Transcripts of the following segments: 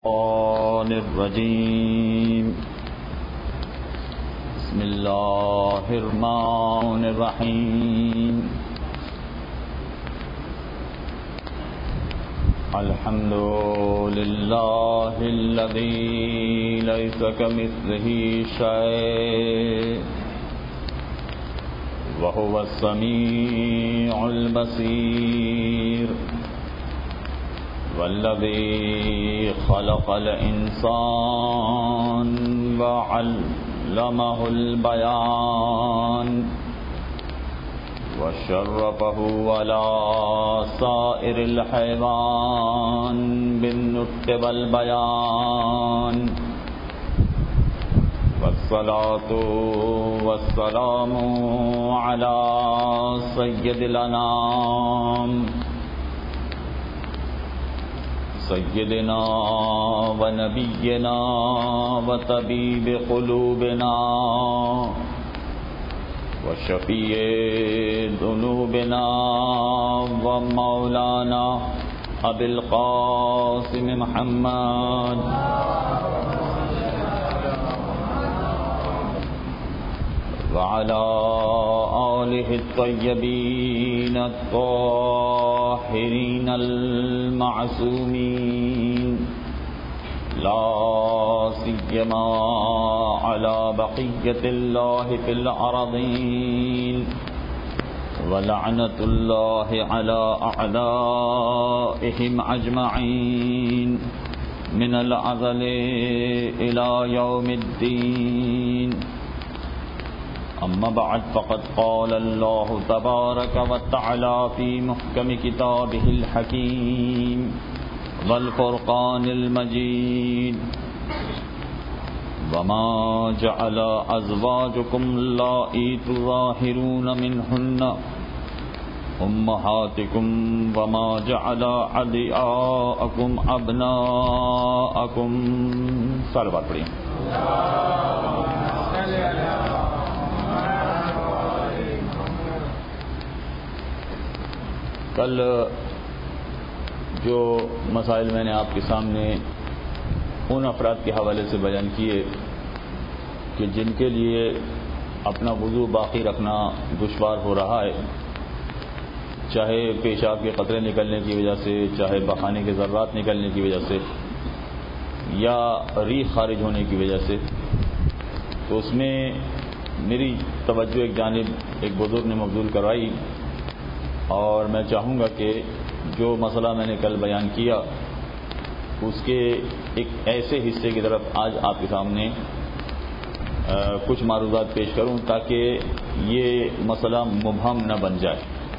الشيطان الرجيم بسم الله الرحمن الرحيم الحمد لله الذي ليس كمثله شيء وهو السميع البصير والذي خلق الإنسان وعلمه البيان وشرفه على سائر الحيوان بالنطق والبيان والصلاة والسلام على سيد الأنام سيدنا ونبينا وطبيب قلوبنا وشفيع ذنوبنا ومولانا أبي القاسم محمد وعلى آله الطيبين الطاهرين المعصومين لا سيما على بقية الله في الأرضين ولعنة الله على أعدائهم أجمعين من الأزل إلى يوم الدين أما بعد فقد قال الله تبارك وتعالى في محكم كتابه الحكيم والفرقان المجيد وما جعل أزواجكم اللائي تظاهرون منهن أمهاتكم وما جعل أدعياءكم أبناءكم سال بات پڑھیں کل جو مسائل میں نے آپ کے سامنے ان افراد کے حوالے سے بیان کیے کہ جن کے لیے اپنا وضو باقی رکھنا دشوار ہو رہا ہے، چاہے پیشاب کے قطرے نکلنے کی وجہ سے، چاہے بخانے کے ذرات نکلنے کی وجہ سے، یا ریح خارج ہونے کی وجہ سے، تو اس میں میری توجہ ایک جانب ایک بزرگ نے مبذول کروائی، اور میں چاہوں گا کہ جو مسئلہ میں نے کل بیان کیا اس کے ایک ایسے حصے کی طرف آج آپ کے سامنے کچھ معروضات پیش کروں تاکہ یہ مسئلہ مبہم نہ بن جائے۔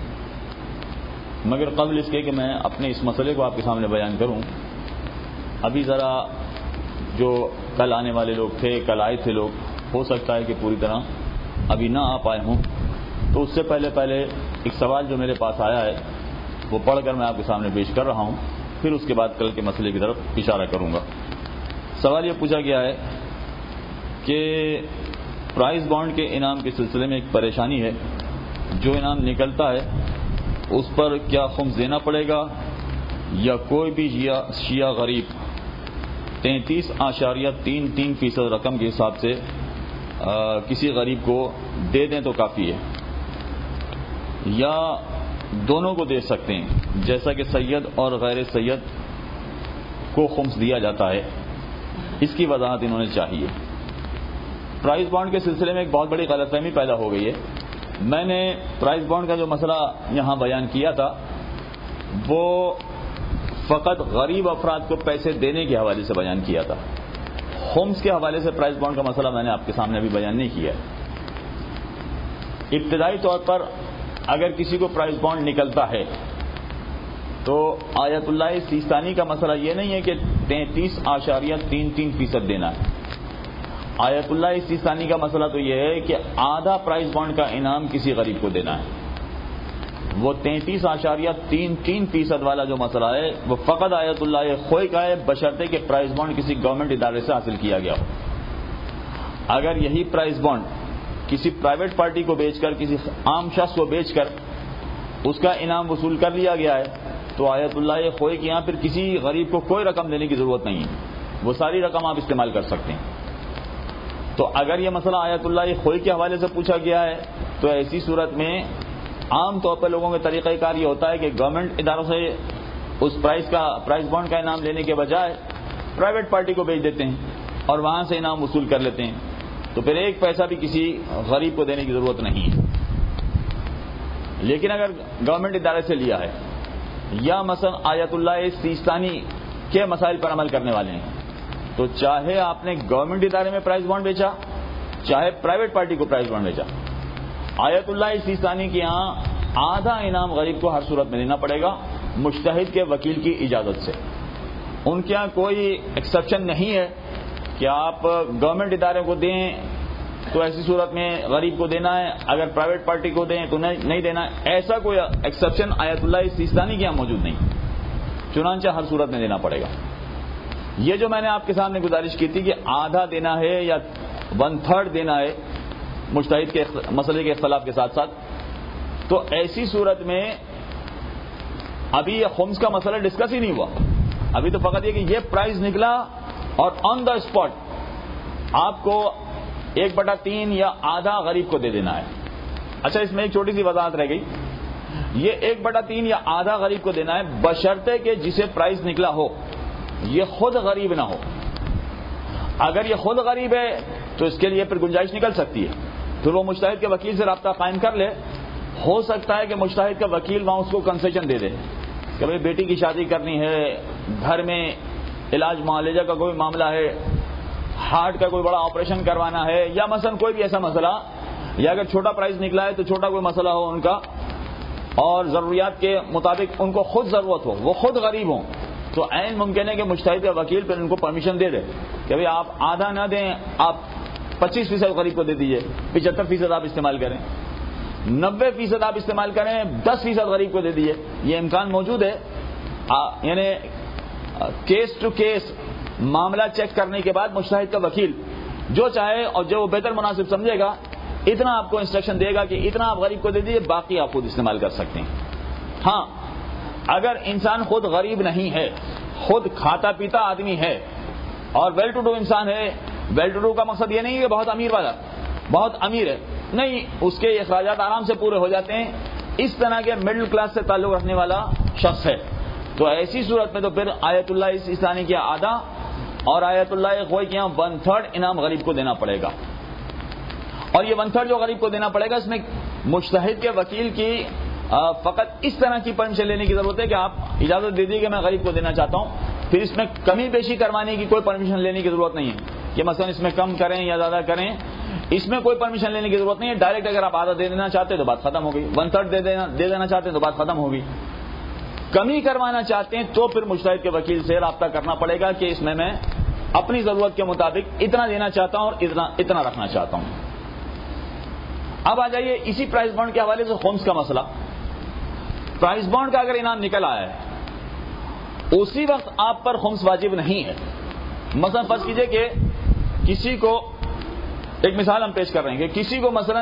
مگر قبل اس کے کہ میں اپنے اس مسئلے کو آپ کے سامنے بیان کروں، ابھی ذرا جو کل آنے والے لوگ تھے، کل آئے تھے لوگ، ہو سکتا ہے کہ پوری طرح ابھی نہ آ پائے ہوں، تو اس سے پہلے ایک سوال جو میرے پاس آیا ہے وہ پڑھ کر میں آپ کے سامنے پیش کر رہا ہوں، پھر اس کے بعد کل کے مسئلے کی طرف اشارہ کروں گا۔ سوال یہ پوچھا گیا ہے کہ پرائز بانڈ کے انعام کے سلسلے میں ایک پریشانی ہے، جو انعام نکلتا ہے اس پر کیا خمس دینا پڑے گا یا کوئی بھی شیعہ غریب 33.33% رقم کے حساب سے کسی غریب کو دے دیں تو کافی ہے، یا دونوں کو دے سکتے ہیں جیسا کہ سید اور غیر سید کو خمس دیا جاتا ہے؟ اس کی وضاحت انہوں نے چاہیے۔ پرائز بانڈ کے سلسلے میں ایک بہت بڑی غلط فہمی پیدا ہو گئی ہے۔ میں نے پرائز بانڈ کا جو مسئلہ یہاں بیان کیا تھا وہ فقط غریب افراد کو پیسے دینے کے حوالے سے بیان کیا تھا، خمس کے حوالے سے پرائز بانڈ کا مسئلہ میں نے آپ کے سامنے ابھی بیان نہیں کیا ہے۔ ابتدائی طور پر اگر کسی کو پرائز بانڈ نکلتا ہے تو آیت اللہ سیستانی کا مسئلہ یہ نہیں ہے کہ 33.33% دینا ہے۔ آیت اللہ سیستانی کا مسئلہ تو یہ ہے کہ آدھا پرائز بانڈ کا انعام کسی غریب کو دینا ہے۔ وہ 33.33% والا جو مسئلہ ہے وہ فقط آیت اللہ خوئی کا ہے، بشرطے کہ پرائز بانڈ کسی گورنمنٹ ادارے سے حاصل کیا گیا ہو۔ اگر یہی پرائز بانڈ کسی پرائیویٹ پارٹی کو بیچ کر، کسی عام شخص کو بیچ کر اس کا انعام وصول کر لیا گیا ہے تو آیت اللہ خوئی کے یہاں پھر کسی غریب کو کوئی رقم دینے کی ضرورت نہیں ہے۔ وہ ساری رقم آپ استعمال کر سکتے ہیں. تو اگر یہ مسئلہ آیت اللہ خوئی کے حوالے سے پوچھا گیا ہے تو ایسی صورت میں عام طور پر لوگوں کے طریقہ کار یہ ہوتا ہے کہ گورنمنٹ اداروں سے اس پرائز بانڈ کا انعام لینے کے بجائے پرائیویٹ پارٹی کو بھیج دیتے ہیں اور وہاں سے انعام وصول کر لیتے ہیں. تو پھر ایک پیسہ بھی کسی غریب کو دینے کی ضرورت نہیں ہے. لیکن اگر گورنمنٹ ادارے سے لیا ہے یا مثلا آیت اللہ سیستانی کے مسائل پر عمل کرنے والے ہیں تو چاہے آپ نے گورنمنٹ ادارے میں پرائز بانڈ بیچا چاہے پرائیویٹ پارٹی کو پرائز بانڈ بیچا, آیت اللہ سیستانی کے یہاں آدھا انعام غریب کو ہر صورت میں دینا پڑے گا مجتہد کے وکیل کی اجازت سے. ان کے یہاں کوئی ایکسیپشن نہیں ہے کہ آپ گورنمنٹ ادارے کو دیں تو ایسی صورت میں غریب کو دینا ہے, اگر پرائیویٹ پارٹی کو دیں تو نہیں دینا ہے. ایسا کوئی ایکسیپشن آیت اللہ سیستانی کے یہاں موجود نہیں, چنانچہ ہر صورت میں دینا پڑے گا. یہ جو میں نے آپ کے سامنے گزارش کی تھی کہ آدھا دینا ہے یا 1/3 دینا ہے مجتہد کے مسئلے کے اختلاف کے ساتھ ساتھ, تو ایسی صورت میں ابھی یہ خمس کا مسئلہ ڈسکس ہی نہیں ہوا. ابھی تو فقط یہ کہ یہ پرائز نکلا اور آن دا اسپاٹ آپ کو 1/3 یا آدھا غریب کو دے دینا ہے. اچھا, اس میں ایک چھوٹی سی وضاحت رہ گئی. یہ 1/3 یا آدھا غریب کو دینا ہے بشرطے کہ جسے پرائز نکلا ہو یہ خود غریب نہ ہو. اگر یہ خود غریب ہے تو اس کے لیے پھر گنجائش نکل سکتی ہے, پھر وہ مجتہد کے وکیل سے رابطہ قائم کر لے. ہو سکتا ہے کہ مجتہد کا وکیل وہاں اس کو کنسیشن دے دے کہ بھائی بیٹی کی شادی کرنی ہے, گھر میں علاج معالجہ کا کوئی معاملہ ہے, ہارٹ کا کوئی بڑا آپریشن کروانا ہے, یا مثلا کوئی بھی ایسا مسئلہ, یا اگر چھوٹا پرائز نکلا ہے تو چھوٹا کوئی مسئلہ ہو ان کا اور ضروریات کے مطابق ان کو خود ضرورت ہو, وہ خود غریب ہوں, تو عین ممکن ہے کہ مجتہد کا وکیل پھر ان کو پرمیشن دے دے کہ بھائی آپ آدھا نہ دیں, آپ 25% غریب کو دے دیجئے, 75% آپ استعمال کریں, 90% آپ استعمال کریں, 10% غریب کو دے دیجئے. یہ امکان موجود ہے. یعنی کیس ٹو کیس معاملہ چیک کرنے کے بعد مجتہد کا وکیل جو چاہے اور جو وہ بہتر مناسب سمجھے گا اتنا آپ کو انسٹرکشن دے گا کہ اتنا آپ غریب کو دے دیجئے, باقی آپ خود استعمال کر سکتے ہیں. ہاں, اگر انسان خود غریب نہیں ہے, خود کھاتا پیتا آدمی ہے اور ویل ٹو ڈو انسان ہے, ویل ٹو ڈو کا مقصد یہ نہیں کہ بہت امیر والا, بہت امیر ہے, نہیں, اس کے اخراجات آرام سے پورے ہو جاتے ہیں, اس طرح کے مڈل کلاس سے تعلق رکھنے والا شخص ہے, تو ایسی صورت میں تو پھر آیت اللہ سیستانی کے آدھا اور آیت اللہ خوئی کے یہاں 1/3 انعام غریب کو دینا پڑے گا. اور یہ 1/3 جو غریب کو دینا پڑے گا اس میں مجتہد کے وکیل کی فقط اس طرح کی پرمیشن لینے کی ضرورت ہے کہ آپ اجازت دے دیجیے کہ میں غریب کو دینا چاہتا ہوں. پھر اس میں کمی بیشی کروانے کی کوئی پرمیشن لینے کی ضرورت نہیں ہے کہ مثلا اس میں کم کریں یا زیادہ کریں, اس میں کوئی پرمیشن لینے کی ضرورت نہیں ہے. ڈائریکٹ اگر آپ آدھا دے دینا چاہتے ہیں تو بات ختم ہو گئی, 1/3 دے دینا چاہتے ہیں تو بات ختم ہوگی. کمی کروانا چاہتے ہیں تو پھر مجتہد کے وکیل سے رابطہ کرنا پڑے گا کہ اس میں اپنی ضرورت کے مطابق اتنا دینا چاہتا ہوں اور اتنا رکھنا چاہتا ہوں. اب آ جائیے اسی پرائز بانڈ کے حوالے سے خمس کا مسئلہ. پرائز بانڈ کا اگر انعام نکل آیا ہے اسی وقت آپ پر خمس واجب نہیں ہے. مثلا فرض کیجئے کہ کسی کو, ایک مثال ہم پیش کر رہے ہیں کہ کسی کو مثلا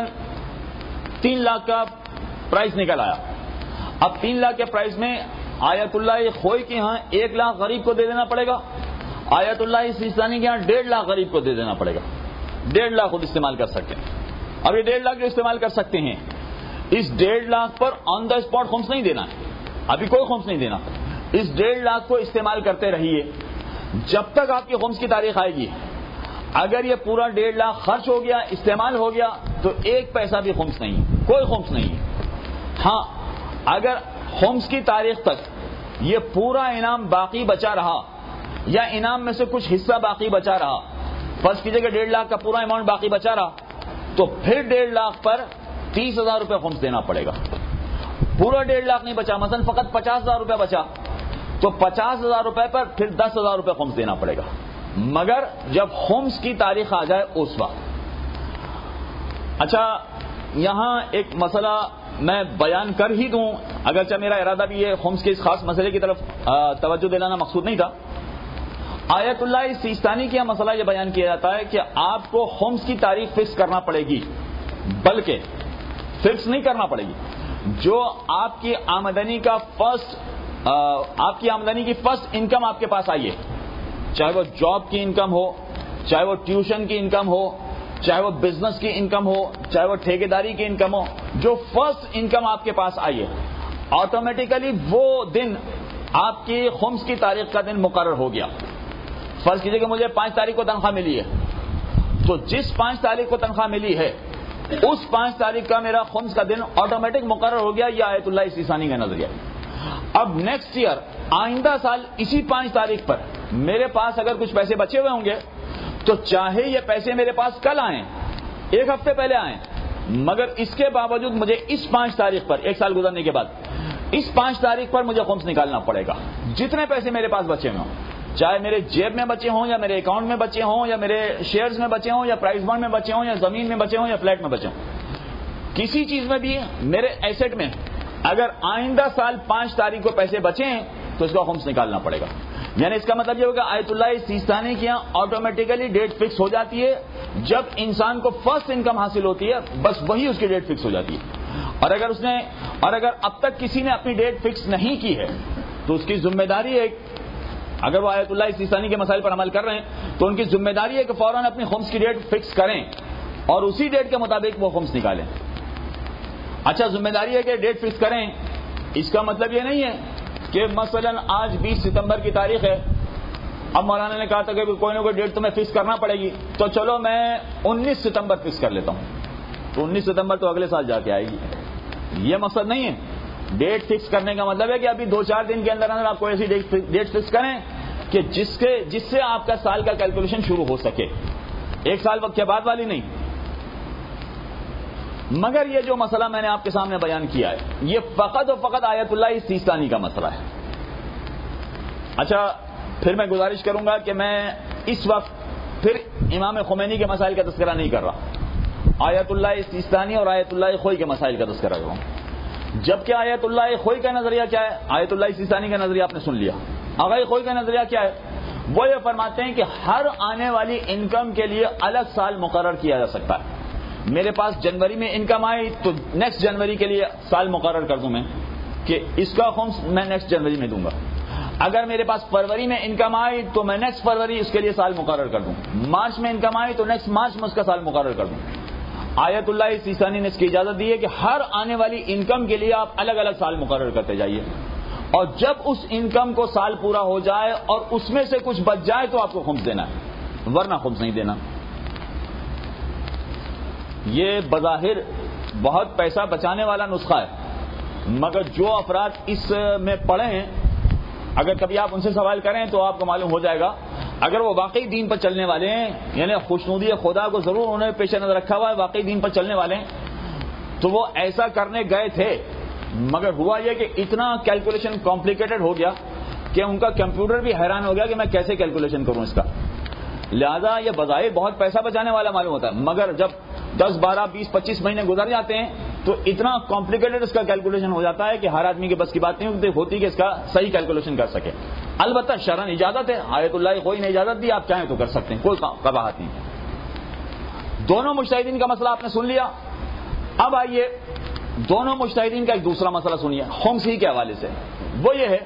3 لاکھ کا پرائز نکل آیا. اب 3 لاکھ کے پرائز میں آیت اللہ خوئی کے ہاں 1 لاکھ غریب کو دے دینا پڑے گا, آیت اللہ سیستانی کے ہاں 1.5 لاکھ غریب کو دے دینا پڑے گا. 1.5 لاکھ خود استعمال کر سکتے ہیں. اب یہ 1.5 لاکھ جو استعمال کر سکتے ہیں اس 1.5 لاکھ پر آن دا اسپاٹ خمس نہیں دینا ہے, ابھی کوئی خمس نہیں دینا. اس 1.5 لاکھ کو استعمال کرتے رہیے جب تک آپ کی خمس کی تاریخ آئے گی. اگر یہ پورا 1.5 لاکھ خرچ ہو گیا, استعمال ہو گیا, تو 1 پیسہ بھی خمس نہیں, کوئی خمس نہیں. ہاں, اگر خمس کی تاریخ تک یہ پورا انعام باقی بچا رہا یا انعام میں سے کچھ حصہ باقی بچا رہا, فرض کیجئے کہ 1.5 لاکھ کا پورا اماؤنٹ باقی بچا رہا, تو پھر 1.5 لاکھ پر 30,000 روپے خمس دینا پڑے گا. پورا 1.5 لاکھ نہیں بچا, مثلا فقط 50,000 روپے بچا, تو 50,000 روپے پر پھر 10,000 روپے خمس دینا پڑے گا, مگر جب خمس کی تاریخ آ جائے اس وقت. اچھا, یہاں ایک مسئلہ میں بیان کر ہی دوں, اگرچہ میرا ارادہ بھی یہ خمس کے اس خاص مسئلے کی طرف توجہ دلانا مقصود نہیں تھا. آیت اللہ سیستانی کا مسئلہ یہ بیان کیا جاتا ہے کہ آپ کو خمس کی تاریخ فکس کرنا پڑے گی, بلکہ فکس نہیں کرنا پڑے گی, جو آپ کی آمدنی کی فرسٹ انکم آپ کے پاس آئی ہے, چاہے وہ جاب کی انکم ہو، چاہے وہ ٹیوشن کی انکم ہو، چاہے وہ بزنس کی انکم ہو، چاہے وہ ٹھیکیداری کی انکم ہو، جو فرسٹ انکم آپ کے پاس آئی ہے آٹومیٹیکلی وہ دن آپ کی خمس کی تاریخ کا دن مقرر ہو گیا. فرض کیجئے کہ مجھے 5 تاریخ کو تنخواہ ملی ہے، تو جس 5 تاریخ کو تنخواہ ملی ہے اس 5 تاریخ کا میرا خمس کا دن آٹومیٹک مقرر ہو گیا. یہ آیت اللہ سیستانی کا نظریہ. اب نیکسٹ ایئر آئندہ سال اسی 5 تاریخ پر میرے پاس اگر کچھ پیسے بچے ہوئے ہوں گے تو چاہے یہ پیسے میرے پاس کل آئیں، 1 ہفتے پہلے آئیں، مگر اس کے باوجود مجھے اس 5 تاریخ پر 1 سال گزرنے کے بعد اس 5 تاریخ پر مجھے خمس نکالنا پڑے گا. جتنے پیسے میرے پاس بچے ہوئے ہوں، چاہے میرے جیب میں بچے ہوں یا میرے اکاؤنٹ میں بچے ہوں یا میرے شیئرز میں بچے ہوں یا پرائز بانڈ میں بچے ہوں یا زمین میں بچے ہوں یا فلیٹ میں بچے ہوں، کسی چیز میں بھی میرے ایسٹ میں اگر آئندہ سال 5 تاریخ کو پیسے بچیں تو اس کا خمس نکالنا پڑے گا. یعنی اس کا مطلب یہ ہوگا آیت اللہ سیستانی کی آٹومیٹیکلی ڈیٹ فکس ہو جاتی ہے. جب انسان کو فرسٹ انکم حاصل ہوتی ہے بس وہی اس کی ڈیٹ فکس ہو جاتی ہے. اور اگر اب تک کسی نے اپنی ڈیٹ فکس نہیں کی ہے تو اس کی ذمہ داری ہے، اگر وہ آیت اللہ سیستانی کے مسائل پر عمل کر رہے ہیں تو ان کی ذمہ داری ہے کہ فوراً اپنی خمس کی ڈیٹ فکس کریں اور اسی ڈیٹ کے مطابق وہ خمس نکالیں. اچھا، ذمہ داری ہے کہ ڈیٹ فکس کریں، اس کا مطلب یہ نہیں ہے کہ مثلا آج 20 ستمبر کی تاریخ ہے، اب مولانا نے کہا تھا کہ کوئی نہ کوئی ڈیٹ تمہیں فکس کرنا پڑے گی تو چلو میں 19 ستمبر فکس کر لیتا ہوں، تو 19 ستمبر تو اگلے سال جا کے آئے گی. یہ مقصد نہیں ہے. ڈیٹ فکس کرنے کا مطلب ہے کہ ابھی 2-4 دن کے اندر آپ کوئی ایسی ڈیٹ فکس کریں کہ جس سے آپ کا سال کا کیلکولیشن شروع ہو سکے، 1 سال وقت کے بعد والی نہیں. مگر یہ جو مسئلہ میں نے آپ کے سامنے بیان کیا ہے یہ فقط و فقط آیت اللہ سیستانی کا مسئلہ ہے. اچھا، پھر میں گزارش کروں گا کہ میں اس وقت پھر امام خمینی کے مسائل کا تذکرہ نہیں کر رہا، آیت اللہ سیستانی اور آیت اللہ خوئی کے مسائل کا تذکرہ کر رہا ہوں. جبکہ آیت اللہ خوئی کا نظریہ کیا ہے؟ آیت اللہ سیستانی کا نظریہ آپ نے سن لیا. آغا خوئی کا نظریہ کیا ہے؟ وہ یہ فرماتے ہیں کہ ہر آنے والی انکم کے لیے الگ سال مقرر کیا جا سکتا ہے. میرے پاس جنوری میں انکم آئی تو نیکسٹ جنوری کے لیے سال مقرر کر دوں میں کہ اس کا خمس میں نیکسٹ جنوری میں دوں گا. اگر میرے پاس فروری میں انکم آئی تو میں نیکسٹ فروری اس کے لیے سال مقرر کر دوں. مارچ میں انکم آئی تو نیکسٹ مارچ میں اس کا سال مقرر کر دوں. آیت اللہ سیستانی نے اس کی اجازت دی ہے کہ ہر آنے والی انکم کے لیے آپ الگ الگ سال مقرر کرتے جائیے، اور جب اس انکم کو سال پورا ہو جائے اور اس میں سے کچھ بچ جائے تو آپ کو خمس دینا ہے، ورنہ خمس نہیں دینا. یہ بظاہر بہت پیسہ بچانے والا نسخہ ہے، مگر جو افراد اس میں پڑے ہیں اگر کبھی آپ ان سے سوال کریں تو آپ کو معلوم ہو جائے گا، اگر وہ واقعی دین پر چلنے والے ہیں، یعنی خوشنودی خدا کو ضرور انہوں نے پیش نظر رکھا ہوا ہے، واقعی دین پر چلنے والے ہیں، تو وہ ایسا کرنے گئے تھے، مگر ہوا یہ کہ اتنا کیلکولیشن کمپلیکیٹڈ ہو گیا کہ ان کا کمپیوٹر بھی حیران ہو گیا کہ میں کیسے کیلکولیشن کروں اس کا. لہذا یہ بظاہر بہت پیسہ بچانے والا معلوم ہوتا ہے، مگر جب 10, 12, 20, 25 مہینے گزر جاتے ہیں تو اتنا کمپلیکیٹڈ اس کا کیلکولیشن ہو جاتا ہے کہ ہر آدمی کے بس کی بات نہیں ہوتی کہ اس کا صحیح کیلکولیشن کر سکے. البتہ شرعاً اجازت ہے، آیت اللہ کوئی نے اجازت دی، آپ چاہیں تو کر سکتے ہیں، کوئی قباحت نہیں. دونوں مجتہدین کا مسئلہ آپ نے سن لیا. اب آئیے دونوں مجتہدین کا ایک دوسرا مسئلہ سنیے خمس ہی کے حوالے سے. وہ یہ ہے،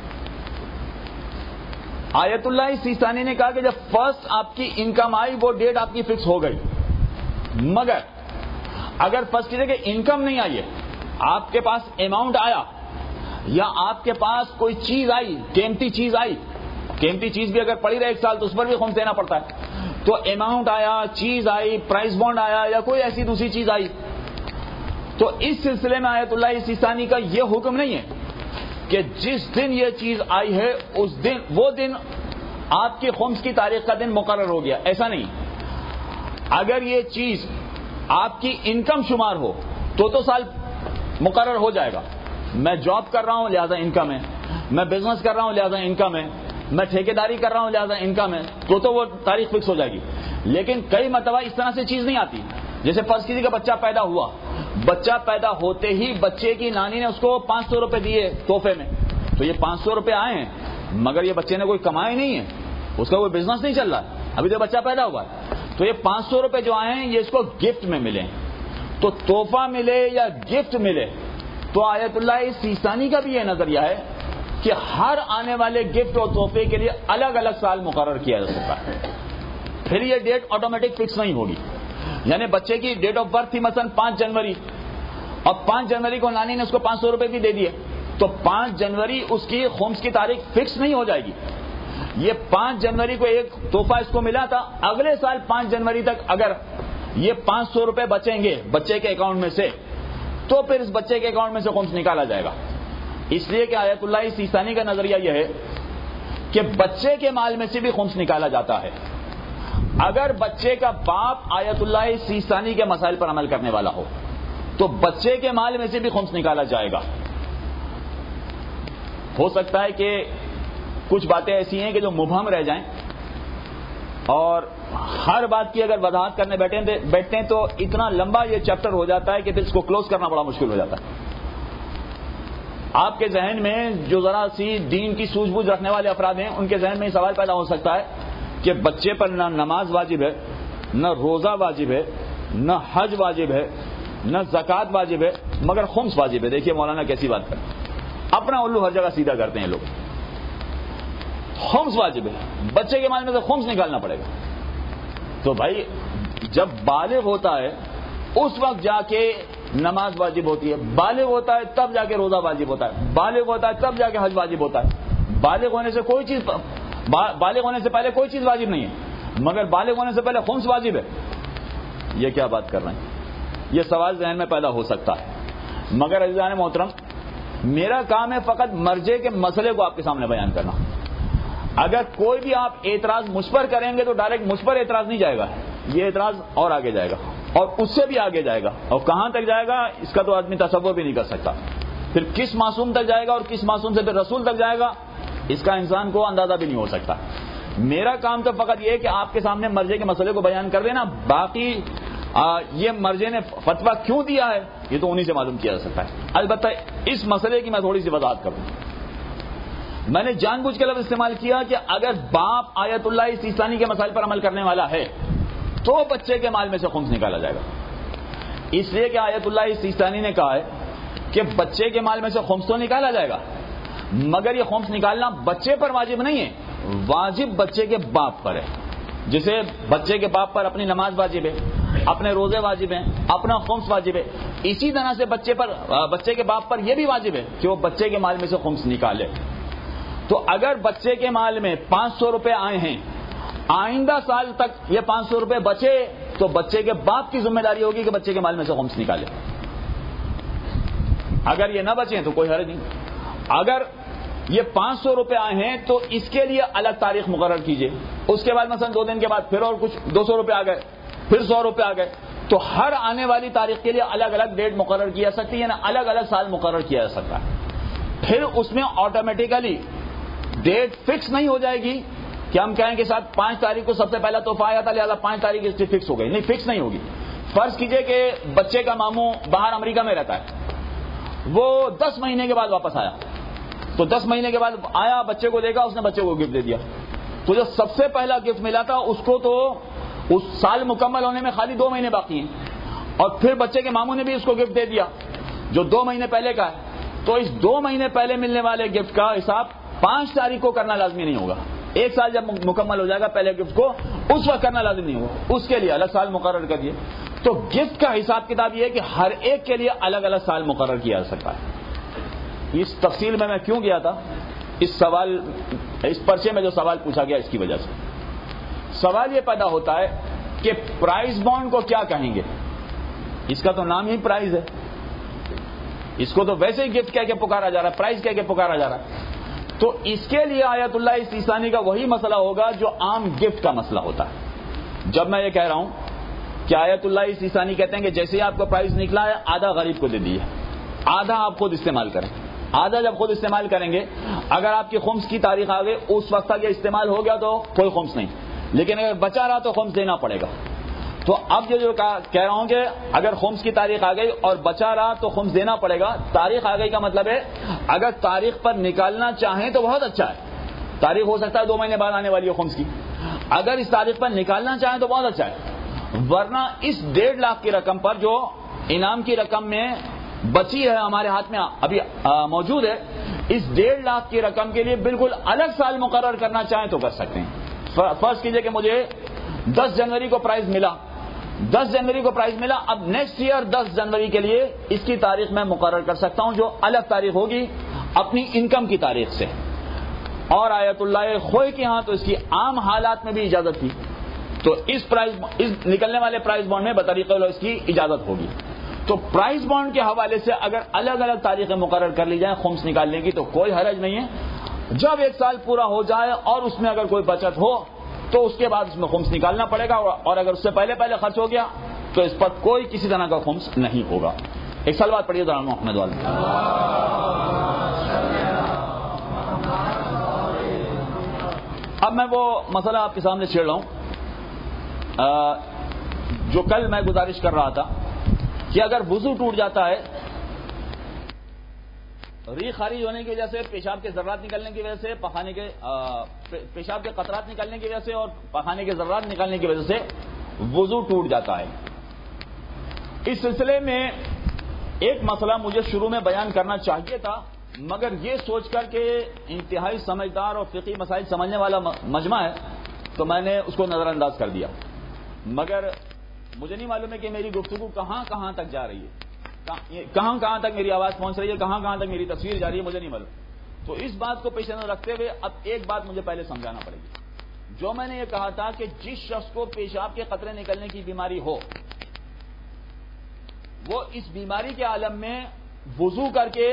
آیت اللہ سیستانی نے کہا کہ جب فرسٹ آپ کی انکم آئی وہ ڈیٹ آپ کی فکس ہو گئی، مگر اگر فرسٹ کی جگہ انکم نہیں آئی ہے، آپ کے پاس اماؤنٹ آیا یا آپ کے پاس کوئی چیز آئی، قیمتی چیز آئی، قیمتی چیز بھی اگر پڑی رہے 1 سال تو اس پر بھی خمس دینا پڑتا ہے، تو اماؤنٹ آیا، چیز آئی، پرائز بانڈ آیا یا کوئی ایسی دوسری چیز آئی، تو اس سلسلے میں آیت اللہ سیستانی کا یہ حکم نہیں ہے کہ جس دن یہ چیز آئی ہے اس دن وہ دن آپ کی خمس کی تاریخ کا دن مقرر ہو گیا. ایسا نہیں. اگر یہ چیز آپ کی انکم شمار ہو تو سال مقرر ہو جائے گا. میں جاب کر رہا ہوں لہذا انکم ہے، میں بزنس کر رہا ہوں لہذا انکم ہے، میں ٹھیکیداری کر رہا ہوں لہذا انکم ہے، تو وہ تاریخ فکس ہو جائے گی. لیکن کئی مرتبہ اس طرح سے چیز نہیں آتی. جیسے فرض کسی کا بچہ پیدا ہوا، بچہ پیدا ہوتے ہی بچے کی نانی نے اس کو 500 روپے دیے تحفے میں، تو یہ 500 روپے آئے ہیں مگر یہ بچے نے کوئی کمائی نہیں ہے، اس کا کوئی بزنس نہیں چل رہا ہے، ابھی تو بچہ پیدا ہوا ہے، تو یہ 500 روپے جو آئے ہیں یہ اس کو گفٹ میں ملے. تو تحفہ ملے یا گفٹ ملے تو آیت اللہ سیستانی کا بھی یہ نظریہ ہے کہ ہر آنے والے گفٹ اور تحفے کے لیے الگ الگ سال مقرر کیا جا سکتا ہے. پھر یہ ڈیٹ آٹومیٹک فکس نہیں ہوگی. یعنی بچے کی ڈیٹ آف برتھ تھی مثلا 5 جنوری, اور 5 جنوری کو نانی نے اس کو 500 روپے بھی دے دیے, تو 5 جنوری اس کی خمس کی تاریخ فکس نہیں ہو جائے گی. یہ 5 جنوری کو ایک تحفہ اس کو ملا تھا, اگلے سال 5 جنوری تک اگر یہ 500 روپے بچیں گے بچے کے اکاؤنٹ میں سے, تو پھر اس بچے کے اکاؤنٹ میں سے خمس نکالا جائے گا. اس لیے کہ آیت اللہ سیستانی کا نظریہ یہ ہے کہ بچے کے مال میں سے بھی خمس نکالا جاتا ہے. اگر بچے کا باپ آیت اللہ سیستانی کے مسائل پر عمل کرنے والا ہو تو بچے کے مال میں سے بھی خمس نکالا جائے گا. ہو سکتا ہے کہ کچھ باتیں ایسی ہیں کہ جو مبہم رہ جائیں, اور ہر بات کی اگر وضاحت کرنے بیٹھتے ہیں تو اتنا لمبا یہ چیپٹر ہو جاتا ہے کہ پھر اس کو کلوز کرنا بڑا مشکل ہو جاتا ہے. آپ کے ذہن میں جو ذرا سی دین کی سوجھ بوجھ رکھنے والے افراد ہیں, ان کے ذہن میں یہ سوال پیدا ہو سکتا ہے کہ بچے پر نہ نماز واجب ہے, نہ روزہ واجب ہے, نہ حج واجب ہے, نہ زکوٰۃ واجب ہے, مگر خمس واجب ہے. دیکھیے مولانا کیسی بات کریں, اپنا الو ہر جگہ سیدھا کرتے ہیں لوگ. خمس واجب ہے, بچے کے مال میں سے خمس نکالنا پڑے گا. تو بھائی جب بالغ ہوتا ہے اس وقت جا کے نماز واجب ہوتی ہے, بالغ ہوتا ہے تب جا کے روزہ واجب ہوتا ہے, بالغ ہوتا ہے تب جا کے حج واجب ہوتا ہے. بالغ ہونے سے پہلے کوئی چیز واجب نہیں ہے, مگر بالغ ہونے سے پہلے خمس واجب ہے. یہ کیا بات کر رہے ہیں؟ یہ سوال ذہن میں پیدا ہو سکتا ہے. مگر عزیزان محترم, میرا کام ہے فقط مرجع کے مسئلے کو آپ کے سامنے بیان کرنا. اگر کوئی بھی آپ اعتراض مجھ پر کریں گے تو ڈائریکٹ مجھ پر اعتراض نہیں جائے گا, یہ اعتراض اور آگے جائے گا, اور اس سے بھی آگے جائے گا, اور کہاں تک جائے گا اس کا تو آدمی تصور بھی نہیں کر سکتا. پھر کس معصوم تک جائے گا اور کس معصوم سے پھر رسول تک جائے گا, اس کا انسان کو اندازہ بھی نہیں ہو سکتا. میرا کام تو فقط یہ ہے کہ آپ کے سامنے مرجع کے مسئلے کو بیان کر دینا. باقی یہ مرجع نے فتویٰ کیوں دیا ہے یہ تو انہی سے معلوم کیا جا سکتا ہے. البتہ اس مسئلے کی میں تھوڑی سی وضاحت کروں. میں نے جان بوجھ کے لفظ استعمال کیا کہ اگر باپ آیت اللہ سیستانی کے مسائل پر عمل کرنے والا ہے تو بچے کے مال میں سے خمس نکالا جائے گا. اس لیے کہ آیت اللہ سیستانی نے کہا ہے کہ بچے کے مال میں سے خمس تو نکالا جائے گا, مگر یہ خمس نکالنا بچے پر واجب نہیں ہے, واجب بچے کے باپ پر ہے. جسے بچے کے باپ پر اپنی نماز واجب ہے, اپنے روزے واجب ہیں, اپنا خمس واجب ہے, اسی طرح سے بچے کے باپ پر یہ بھی واجب ہے کہ وہ بچے کے مال میں سے خمس نکالے. تو اگر بچے کے مال میں 500 روپے آئے ہیں, آئندہ سال تک یہ 500 روپے بچے تو بچے کے باپ کی ذمہ داری ہوگی کہ بچے کے مال میں سے خمس نکالے. اگر یہ نہ بچیں تو کوئی حرج نہیں. اگر یہ 500 روپے آئے ہیں تو اس کے لیے الگ تاریخ مقرر کیجئے. اس کے بعد مثلا 2 دن کے بعد پھر اور کچھ 200 روپے آ گئے, پھر 100 روپے آ گئے, تو ہر آنے والی تاریخ کے لیے الگ الگ ڈیٹ مقرر کی جا سکتی ہے, یعنی الگ الگ سال مقرر کیا جا سکتا ہے. پھر اس میں آٹومیٹیکلی ڈیٹ فکس نہیں ہو جائے گی کہ ہم کہیں کہ صاحب 5 تاریخ کو سب سے پہلا تحفہ آیا تھا لہذا 5 تاریخ اس سے فکس ہو گئی. نہیں, فکس نہیں ہوگی. فرض کیجئے کہ بچے کا ماموں باہر امریکہ میں رہتا ہے, وہ 10 مہینے کے بعد واپس آیا, تو 10 مہینے کے بعد آیا, بچے کو دیکھا, اس نے بچے کو گفٹ دے دیا. تو جو سب سے پہلا گفٹ ملا تھا اس کو تو اس سال مکمل ہونے میں خالی 2 مہینے باقی ہیں, اور پھر بچے کے ماموں نے بھی اس کو گفٹ دے دیا جو 2 مہینے پہلے کا ہے. تو اس 2 مہینے پہلے ملنے والے گفٹ کا حساب 5 تاریخ کو کرنا لازمی نہیں ہوگا. 1 سال جب مکمل ہو جائے گا پہلے گفٹ کو, اس وقت کرنا لازم نہیں ہوگا, اس کے لیے الگ سال مقرر کر دیے. تو گفٹ کا حساب کتاب یہ ہے کہ ہر ایک کے لیے الگ الگ سال مقرر کیا جا سکتا ہے. اس تفصیل میں کیوں گیا تھا, اس پرچے میں جو سوال پوچھا گیا اس کی وجہ سے. سوال یہ پیدا ہوتا ہے کہ پرائز بانڈ کو کیا کہیں گے. اس کا تو نام ہی پرائز ہے, اس کو تو ویسے ہی گفٹ کہہ کے پکارا جا رہا ہے, پرائز کہہ کے پکارا جا رہا ہے. تو اس کے لیے آیت اللہ سیستانی کا وہی مسئلہ ہوگا جو عام گفٹ کا مسئلہ ہوتا ہے. جب میں یہ کہہ رہا ہوں کہ آیت اللہ سیستانی کہتے ہیں کہ جیسے ہی آپ کو پرائز نکلا ہے آدھا غریب کو دے دیے, آدھا آپ خود استعمال کریں. آدھا جب خود استعمال کریں گے, اگر آپ کی خمس کی تاریخ آ گئی اس وقت تک یہ استعمال ہو گیا تو کوئی خمس نہیں, لیکن اگر بچا رہا تو خمس دینا پڑے گا. تو اب جو کہہ رہا ہوں کہ اگر خمس کی تاریخ آ گئی اور بچا رہا تو خمس دینا پڑے گا. تاریخ آ گئی کا مطلب ہے اگر تاریخ پر نکالنا چاہیں تو بہت اچھا ہے, تاریخ ہو سکتا ہے 2 مہینے بعد آنے والی ہے خمس کی, اگر اس تاریخ پر نکالنا چاہیں تو بہت اچھا ہے. ورنہ اس 1.5 لاکھ کی رقم پر جو انعام کی رقم میں بچی ہے ہمارے ہاتھ میں ابھی موجود ہے, اس 1.5 لاکھ کی رقم کے لیے بالکل الگ سال مقرر کرنا چاہیں تو کر سکتے ہیں. فرض کیجئے کہ مجھے 10 جنوری کو پرائز ملا, 10 جنوری کو پرائز ملا, اب نیکسٹ ایئر 10 جنوری کے لیے اس کی تاریخ میں مقرر کر سکتا ہوں جو الگ تاریخ ہوگی اپنی انکم کی تاریخ سے. اور آیت اللہ خوئے کے ہاں تو اس کی عام حالات میں بھی اجازت تھی, تو اس نکلنے والے پرائز بانڈ میں بطریقہ اس کی اجازت ہوگی. تو پرائز بانڈ کے حوالے سے اگر الگ الگ تاریخیں مقرر کر لی جائیں خمس نکالنے کی تو کوئی حرج نہیں ہے. جب 1 سال پورا ہو جائے اور اس میں اگر کوئی بچت ہو تو اس کے بعد اس میں خمس نکالنا پڑے گا, اور اگر اس سے پہلے خرچ ہو گیا تو اس پر کوئی کسی طرح کا خمس نہیں ہوگا. ایک سال بعد پڑھیے ذرا محمد والی. اب میں وہ مسئلہ آپ کے سامنے چھیڑ رہا ہوں جو کل میں گزارش کر رہا تھا کہ اگر وضو ٹوٹ جاتا ہے ری خارج ہونے کی وجہ سے, پیشاب کے ذرات نکلنے کی وجہ سے, پیشاب کے قطرات نکلنے کی وجہ سے اور پخانے کے ذرات نکلنے کی وجہ سے وضو ٹوٹ جاتا ہے. اس سلسلے میں ایک مسئلہ مجھے شروع میں بیان کرنا چاہیے تھا, مگر یہ سوچ کر کہ انتہائی سمجھدار اور فقہی مسائل سمجھنے والا مجمع ہے تو میں نے اس کو نظر انداز کر دیا. مگر مجھے نہیں معلوم ہے کہ میری گفتگو کہاں کہاں تک جا رہی ہے, کہاں کہاں تک میری آواز پہنچ رہی ہے, کہاں کہاں تک میری تصویر جا رہی ہے, مجھے نہیں معلوم. تو اس بات کو پیش نظر رکھتے ہوئے اب ایک بات مجھے پہلے سمجھانا پڑے گی. جو میں نے یہ کہا تھا کہ جس شخص کو پیشاب کے قطرے نکلنے کی بیماری ہو وہ اس بیماری کے عالم میں وضو کر کے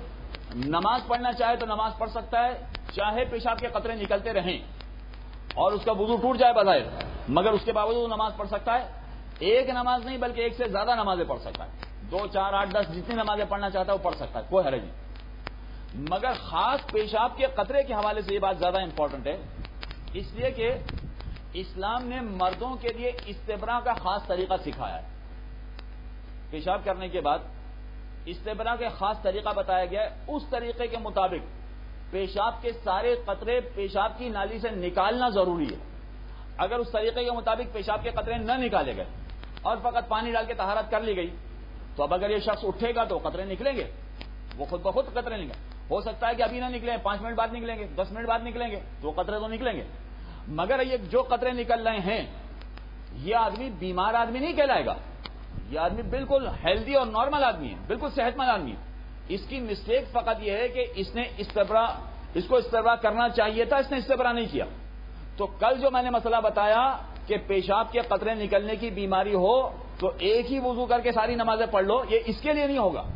نماز پڑھنا چاہے تو نماز پڑھ سکتا ہے, چاہے پیشاب کے قطرے نکلتے رہیں اور اس کا وضو ٹوٹ جائے بظاہر, مگر اس کے باوجود نماز پڑھ سکتا ہے. ایک نماز نہیں بلکہ ایک سے زیادہ نمازیں پڑھ سکتا ہے, 2, 4, 8, 10 جتنی نمازیں پڑھنا چاہتا ہے وہ پڑھ سکتا ہے, کوئی حرج نہیں. مگر خاص پیشاب کے قطرے کے حوالے سے یہ بات زیادہ امپورٹنٹ ہے, اس لیے کہ اسلام نے مردوں کے لیے استبراء کا خاص طریقہ سکھایا ہے. پیشاب کرنے کے بعد استبراء کے خاص طریقہ بتایا گیا ہے. اس طریقے کے مطابق پیشاب کے سارے قطرے پیشاب کی نالی سے نکالنا ضروری ہے. اگر اس طریقے کے مطابق پیشاب کے قطرے نہ نکالے گئے اور فقط پانی ڈال کے طہارت کر لی گئی تو اب اگر یہ شخص اٹھے گا تو قطرے نکلیں گے, وہ خود بخود قطرے نکلیں. ہو سکتا ہے کہ ابھی نہ نکلیں, 5 منٹ بعد نکلیں گے, 10 منٹ بعد نکلیں گے, تو قطرے تو نکلیں گے. مگر یہ جو قطرے نکل رہے ہیں یہ آدمی بیمار آدمی نہیں کہلائے گا, یہ آدمی بالکل ہیلدی اور نارمل آدمی ہے, بالکل صحت مند آدمی ہے. اس کی مسٹیک فقط یہ ہے کہ اس نے اس کو استبراء کرنا چاہیے تھا, اس نے استبراء نہیں کیا. تو کل جو میں نے مسئلہ بتایا کہ پیشاب کے قطرے نکلنے کی بیماری ہو تو ایک ہی وضو کر کے ساری نمازیں پڑھ لو, یہ اس کے لیے نہیں ہوگا.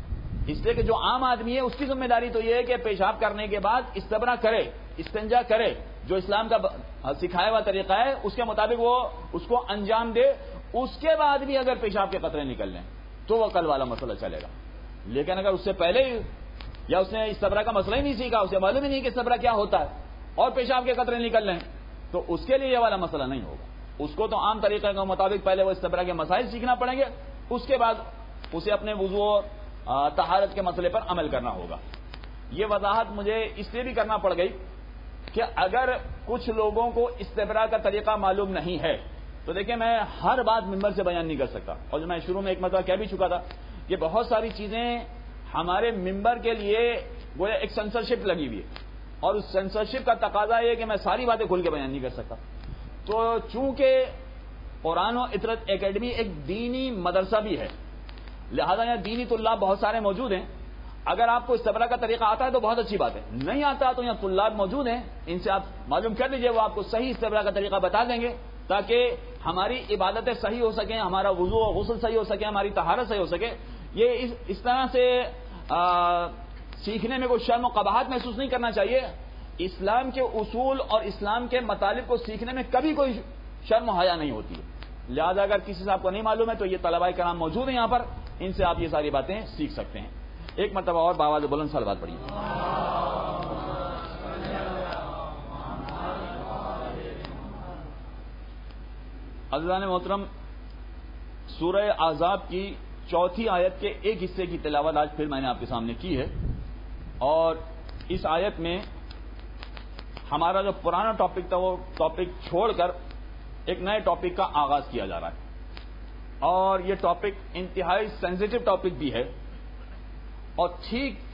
اس لیے کہ جو عام آدمی ہے اس کی ذمہ داری تو یہ ہے کہ پیشاب کرنے کے بعد استبراء کرے, استنجا کرے, جو اسلام کا سکھایا ہوا طریقہ ہے اس کے مطابق وہ اس کو انجام دے. اس کے بعد بھی اگر پیشاب کے قطرے نکل لیں تو وہ کل والا مسئلہ چلے گا. لیکن اگر اس سے پہلے ہی یا اس نے استبراء کا مسئلہ ہی نہیں سیکھا, اسے معلوم ہی نہیں کہ استبراء کیا ہوتا ہے, اور پیشاب کے قطرے نکل لیں تو اس کے لیے یہ والا مسئلہ نہیں ہوگا. اس کو تو عام طریقے کے مطابق پہلے وہ استبراء کے مسائل سیکھنا پڑیں گے, اس کے بعد اسے اپنے وضو اور طہارت کے مسئلے پر عمل کرنا ہوگا. یہ وضاحت مجھے اس لیے بھی کرنا پڑ گئی کہ اگر کچھ لوگوں کو استبراء کا طریقہ معلوم نہیں ہے تو دیکھیں میں ہر بات ممبر سے بیان نہیں کر سکتا, اور جو میں شروع میں ایک مرتبہ کہہ بھی چکا تھا کہ بہت ساری چیزیں ہمارے ممبر کے لیے گویا ایک سینسرشپ لگی ہوئی ہے, اور اس سینسرشپ کا تقاضا یہ ہے کہ میں ساری باتیں کھل کے بیان نہیں کر سکتا. تو چونکہ قرآن و اطرت اکیڈمی ایک دینی مدرسہ بھی ہے, لہذا یہاں دینی طلاب بہت سارے موجود ہیں. اگر آپ کو استبراء کا طریقہ آتا ہے تو بہت اچھی بات ہے, نہیں آتا تو یہاں طلاب موجود ہیں, ان سے آپ معلوم کر لیجئے, وہ آپ کو صحیح استبراء کا طریقہ بتا دیں گے تاکہ ہماری عبادتیں صحیح ہو سکیں, ہمارا وضو و غسل صحیح ہو سکے, ہماری طہارت صحیح ہو سکے. یہ اس طرح سے سیکھنے میں کوئی شرم و قباحت محسوس نہیں کرنا چاہیے. اسلام کے اصول اور اسلام کے مطالب کو سیکھنے میں کبھی کوئی شرم و حیا نہیں ہوتی ہے. لہذا اگر کسی سے آپ کو نہیں معلوم ہے تو یہ طلباء کرام موجود ہیں یہاں پر, ان سے آپ یہ ساری باتیں سیکھ سکتے ہیں. ایک مرتبہ اور باواز بلند سال بات پڑھیے. عزیزان محترم, سورہ احزاب کی 4تھی آیت کے ایک حصے کی تلاوت آج پھر میں نے آپ کے سامنے کی ہے, اور اس آیت میں ہمارا جو پرانا ٹاپک تھا وہ ٹاپک چھوڑ کر ایک نئے ٹاپک کا آغاز کیا جا رہا ہے, اور یہ ٹاپک انتہائی سینسیٹیو ٹاپک بھی ہے, اور ٹھیک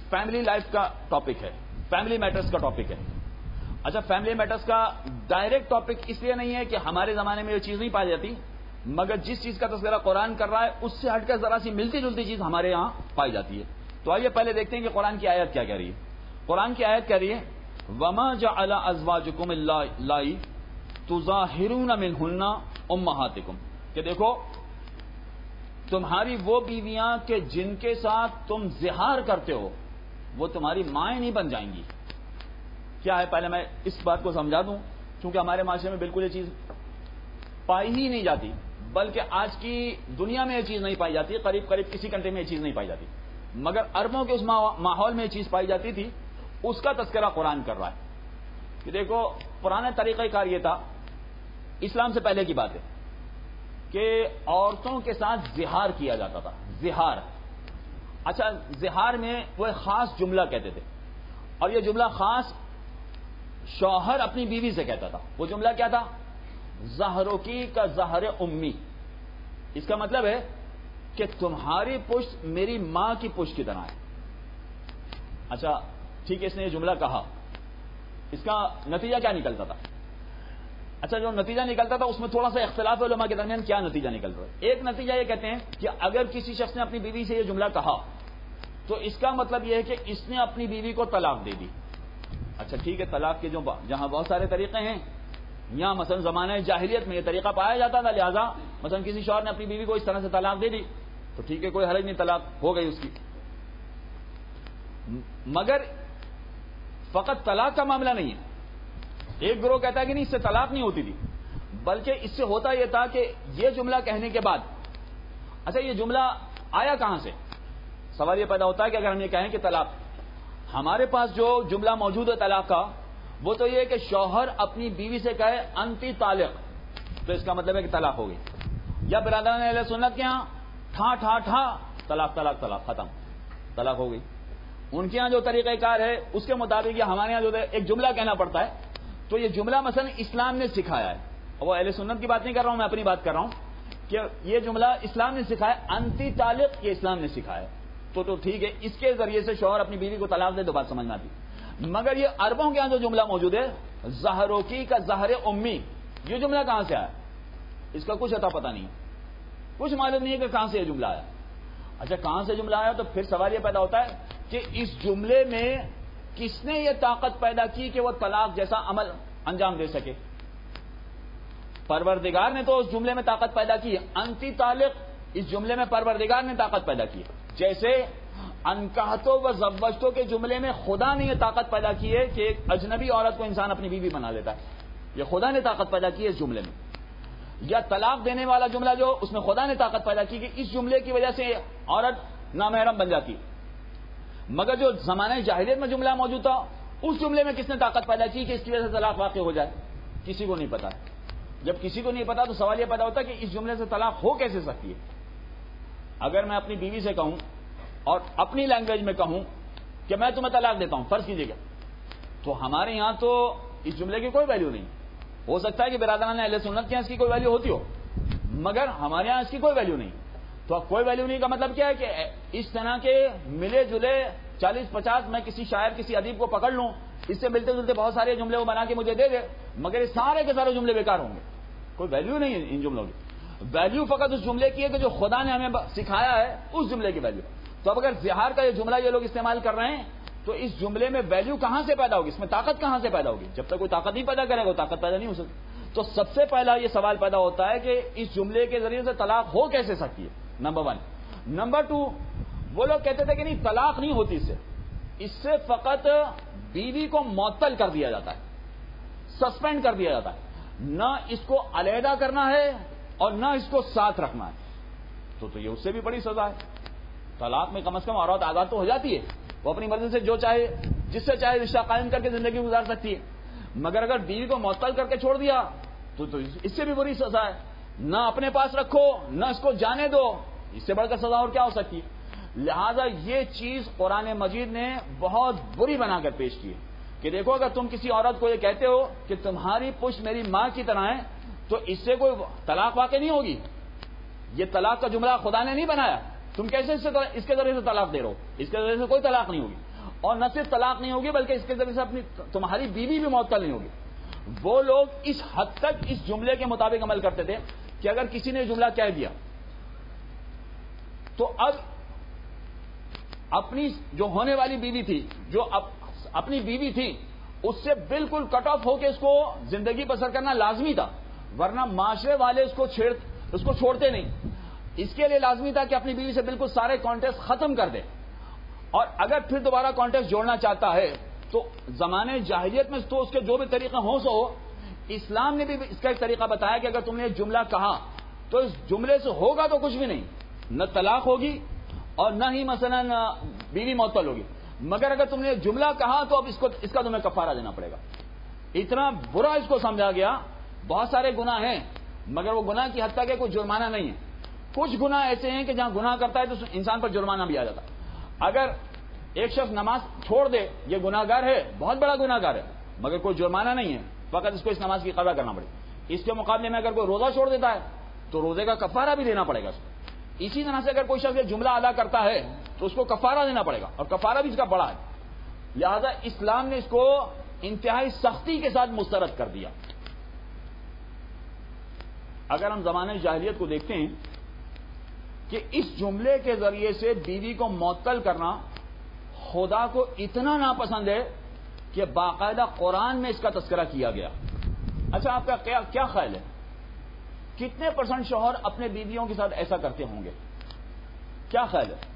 فیملی لائف کا ٹاپک ہے، فیملی میٹرز کا ٹاپک ہے. اچھا، فیملی میٹرز کا ڈائریکٹ ٹاپک اس لیے نہیں ہے کہ ہمارے زمانے میں یہ چیز نہیں پائی جاتی، مگر جس چیز کا تذکرہ قرآن کر رہا ہے اس سے ہٹ کر ذرا سی ملتی جلتی چیز ہمارے یہاں پائی جاتی ہے. تو آئیے پہلے دیکھتے ہیں کہ قرآن کی آیت کیا کہہ رہی ہے. قرآن کی آیت کہہ رہی ہے وَمَا جَعَلَ أَزْوَاجُكُمُ اللَّائِي تُظَاهِرُونَ مِنْهُنَّ أُمَّهَاتِكُمْ، کہ دیکھو تمہاری وہ بیویاں کہ جن کے ساتھ تم زہار کرتے ہو وہ تمہاری مائیں نہیں بن جائیں گی. کیا ہے، پہلے میں اس بات کو سمجھا دوں، چونکہ ہمارے معاشرے میں بالکل یہ چیز پائی ہی نہیں جاتی، بلکہ آج کی دنیا میں یہ چیز نہیں پائی جاتی، قریب قریب کسی کنٹری میں یہ چیز نہیں پائی جاتی، مگر عربوں کے اس ماحول میں یہ چیز پائی جاتی تھی. اس کا تذکرہ قرآن کر رہا ہے کہ دیکھو پرانے طریقہ کار یہ تھا، اسلام سے پہلے کی بات ہے، کہ عورتوں کے ساتھ زہار کیا جاتا تھا. زہار، اچھا زہار میں وہ ایک خاص جملہ کہتے تھے، اور یہ جملہ خاص شوہر اپنی بیوی سے کہتا تھا. وہ جملہ کیا تھا؟ زہروکی کا زہر امی. اس کا مطلب ہے کہ تمہاری پشت میری ماں کی پشت کی طرح ہے. اچھا ٹھیک ہے، اس نے یہ جملہ کہا، اس کا نتیجہ کیا نکلتا تھا؟ اچھا جو نتیجہ نکلتا تھا اس میں تھوڑا سا اختلاف ہے علماء کے درمیان. کیا نتیجہ نکلتا ہے؟ ایک نتیجہ یہ کہتے ہیں کہ اگر کسی شخص نے اپنی بیوی سے یہ جملہ کہا تو اس کا مطلب یہ ہے کہ اس نے اپنی بیوی کو طلاق دے دی. اچھا ٹھیک ہے، طلاق کے جہاں بہت سارے طریقے ہیں، یہاں مثلا زمانہ جاہلیت میں یہ طریقہ پایا جاتا تھا، لہذا مثلا کسی شوہر نے اپنی بیوی کو اس طرح سے طلاق دے دی تو ٹھیک ہے، کوئی حرج نہیں، طلاق ہو گئی اس کی. مگر فقط طلاق کا معاملہ نہیں ہے. ایک گروہ کہتا ہے کہ نہیں، اس سے طلاق نہیں ہوتی تھی، بلکہ اس سے ہوتا یہ تھا کہ یہ جملہ کہنے کے بعد، اچھا یہ جملہ آیا کہاں سے؟ سوال یہ پیدا ہوتا ہے کہ اگر ہم یہ کہیں کہ طلاق، ہمارے پاس جو جملہ موجود ہے طلاق کا، وہ تو یہ ہے کہ شوہر اپنی بیوی سے کہے انتی طالق، تو اس کا مطلب ہے کہ طلاق ہو گئی. یا برادران اہل سنت کے ہاں ٹھا ٹھا ٹھا طلاق طلاق طلاق ختم، طلاق ہو گئی. ان کے ہاں جو طریقہ کار ہے اس کے مطابق یہ ہمارے ہاں جو ایک جملہ کہنا پڑتا ہے، تو یہ جملہ مثلا اسلام نے سکھایا ہے. وہ اہل سنت کی بات نہیں کر رہا ہوں، میں اپنی بات کر رہا ہوں کہ یہ جملہ اسلام نے سکھایا، انتی طالق یہ اسلام نے سکھایا. تو ٹھیک ہے، اس کے ذریعے سے شوہر اپنی بیوی کو طلاق دے تو بات سمجھ میں آتی. مگر یہ عربوں کے ہاں جو جملہ موجود ہے زہروکی کا زہر امی، یہ جملہ کہاں سے آیا؟ اس کا کچھ اتا پتہ نہیں، کچھ معلوم نہیں ہے کہ کہاں سے یہ جملہ آیا. اچھا کہاں سے جملہ آیا تو پھر سوال یہ پیدا ہوتا ہے کہ اس جملے میں کس نے یہ طاقت پیدا کی کہ وہ طلاق جیسا عمل انجام دے سکے؟ پروردگار نے تو اس جملے میں طاقت پیدا کی ہے. انتی طالق اس جملے میں پروردگار نے طاقت پیدا کی ہے. جیسے انکحتو و زوجتو کے جملے میں خدا نے یہ طاقت پیدا کی ہے کہ ایک اجنبی عورت کو انسان اپنی بیوی بنا لیتا ہے، یہ خدا نے طاقت پیدا کی ہے اس جملے میں. یا طلاق دینے والا جملہ جو اس میں خدا نے طاقت پیدا کی کہ اس جملے کی وجہ سے عورت نامحرم بن جاتی. مگر جو زمانہ جاہلیت میں جملہ موجود تھا اس جملے میں کس نے طاقت پیدا کی کہ اس کی وجہ سے طلاق واقع ہو جائے؟ کسی کو نہیں پتا. جب کسی کو نہیں پتا تو سوال یہ پیدا ہوتا ہے کہ اس جملے سے طلاق ہو کیسے سکتی ہے؟ اگر میں اپنی بیوی سے کہوں اور اپنی لینگویج میں کہوں کہ میں تمہیں طلاق دیتا ہوں، فرض کیجیے گا، تو ہمارے یہاں تو اس جملے کی کوئی ویلیو نہیں. ہو سکتا ہے کہ برادران اہل سنت کے یہاں اس کی کوئی ویلیو ہوتی ہو، مگر ہمارے یہاں اس کی کوئی ویلیو نہیں. تو کوئی ویلیو نہیں کا مطلب کیا ہے کہ اس طرح کے ملے جلے 40-50 میں کسی شاعر کسی ادیب کو پکڑ لوں، اس سے ملتے جلتے بہت سارے جملے وہ بنا کے مجھے دے دے، مگر یہ سارے کے سارے جملے بیکار ہوں گے. کوئی ویلیو نہیں ہے ان جملوں کی. ویلیو فقط اس جملے کی ہے کہ جو خدا نے ہمیں سکھایا ہے اس جملے کی ویلیو. تو اب اگر زہار کا یہ جملہ یہ لوگ استعمال کر رہے ہیں تو اس جملے میں ویلیو کہاں سے پیدا ہوگی؟ اس میں طاقت کہاں سے پیدا ہوگی؟ جب تک کوئی طاقت نہیں پیدا کرے گا طاقت پیدا نہیں ہو سکتی. تو سب سے پہلا یہ سوال پیدا ہوتا ہے کہ اس جملے کے ذریعے سے طلاق ہو کیسے سکتی ہے؟ نمبر 1. نمبر 2، وہ لوگ کہتے تھے کہ نہیں طلاق نہیں ہوتی اس سے فقط بیوی کو معطل کر دیا جاتا ہے، سسپینڈ کر دیا جاتا ہے، نہ اس کو علیحدہ کرنا ہے اور نہ اس کو ساتھ رکھنا ہے. تو یہ اس سے بھی بڑی سزا ہے. طلاق میں کم از کم عورت آزاد تو ہو جاتی ہے، وہ اپنی مرضی سے جو چاہے جس سے چاہے رشتہ قائم کر کے زندگی گزار سکتی ہے. مگر اگر بیوی کو معطل کر کے چھوڑ دیا تو اس سے بھی بڑی سزا ہے. نہ اپنے پاس رکھو نہ اس کو جانے دو، اس سے بڑھ کر سزا اور کیا ہو سکتی ہے؟ لہذا یہ چیز قرآن مجید نے بہت بری بنا کر پیش کی ہے کہ دیکھو اگر تم کسی عورت کو یہ کہتے ہو کہ تمہاری پشت میری ماں کی طرح ہے تو اس سے کوئی طلاق واقع نہیں ہوگی. یہ طلاق کا جملہ خدا نے نہیں بنایا، تم کیسے اس کے ذریعے سے طلاق دے رہے ہو؟ اس کے ذریعے سے کوئی طلاق نہیں ہوگی. اور نہ صرف طلاق نہیں ہوگی بلکہ اس کے ذریعے سے اپنی تمہاری بیوی بھی معطل نہیں ہوگی. وہ لوگ اس حد تک اس جملے کے مطابق عمل کرتے تھے کہ اگر کسی نے جملہ کہہ دیا تو اب اپنی جو ہونے والی بیوی تھی، جو اپنی بیوی تھی، اس سے بالکل کٹ آف ہو کے اس کو زندگی بسر کرنا لازمی تھا، ورنہ معاشرے والے اس کو چھوڑتے نہیں. اس کے لیے لازمی تھا کہ اپنی بیوی سے بالکل سارے کانٹیکٹ ختم کر دے، اور اگر پھر دوبارہ کانٹیکٹ جوڑنا چاہتا ہے تو زمانے جاہلیت میں تو اس کے جو بھی طریقے ہو سو، اسلام نے بھی اس کا ایک طریقہ بتایا کہ اگر تم نے جملہ کہا تو اس جملے سے ہوگا تو کچھ بھی نہیں، نہ طلاق ہوگی اور نہ ہی مثلا بیوی معطل ہوگی، مگر اگر تم نے جملہ کہا تو اب اس کا تمہیں کفارہ دینا پڑے گا. اتنا برا اس کو سمجھا گیا. بہت سارے گناہ ہیں مگر وہ گناہ کی حد تک ہے کوئی جرمانہ نہیں ہے. کچھ گناہ ایسے ہیں کہ جہاں گناہ کرتا ہے تو انسان پر جرمانہ بھی آ جاتا. اگر ایک شخص نماز چھوڑ دے یہ گناہ گار ہے، بہت بڑا گناہ گار ہے، مگر کوئی جرمانہ نہیں ہے، فقط اس کو اس نماز کی قضا کرنا پڑے. اس کے مقابلے میں اگر کوئی روزہ چھوڑ دیتا ہے تو روزے کا کفارہ بھی دینا پڑے گا اس کو. اسی طرح سے اگر کوئی شخص یہ جملہ ادا کرتا ہے تو اس کو کفارہ دینا پڑے گا، اور کفارہ بھی اس کا بڑا ہے. لہذا اسلام نے اس کو انتہائی سختی کے ساتھ مسترد کر دیا. اگر ہم زمانے جاہلیت کو دیکھتے ہیں کہ اس جملے کے ذریعے سے بیوی کو معطل کرنا خدا کو اتنا ناپسند ہے کہ باقاعدہ قرآن میں اس کا تذکرہ کیا گیا. اچھا، آپ کا کیا خیال ہے کتنے % شوہر اپنے بیویوں کے ساتھ ایسا کرتے ہوں گے؟ کیا خیال ہے؟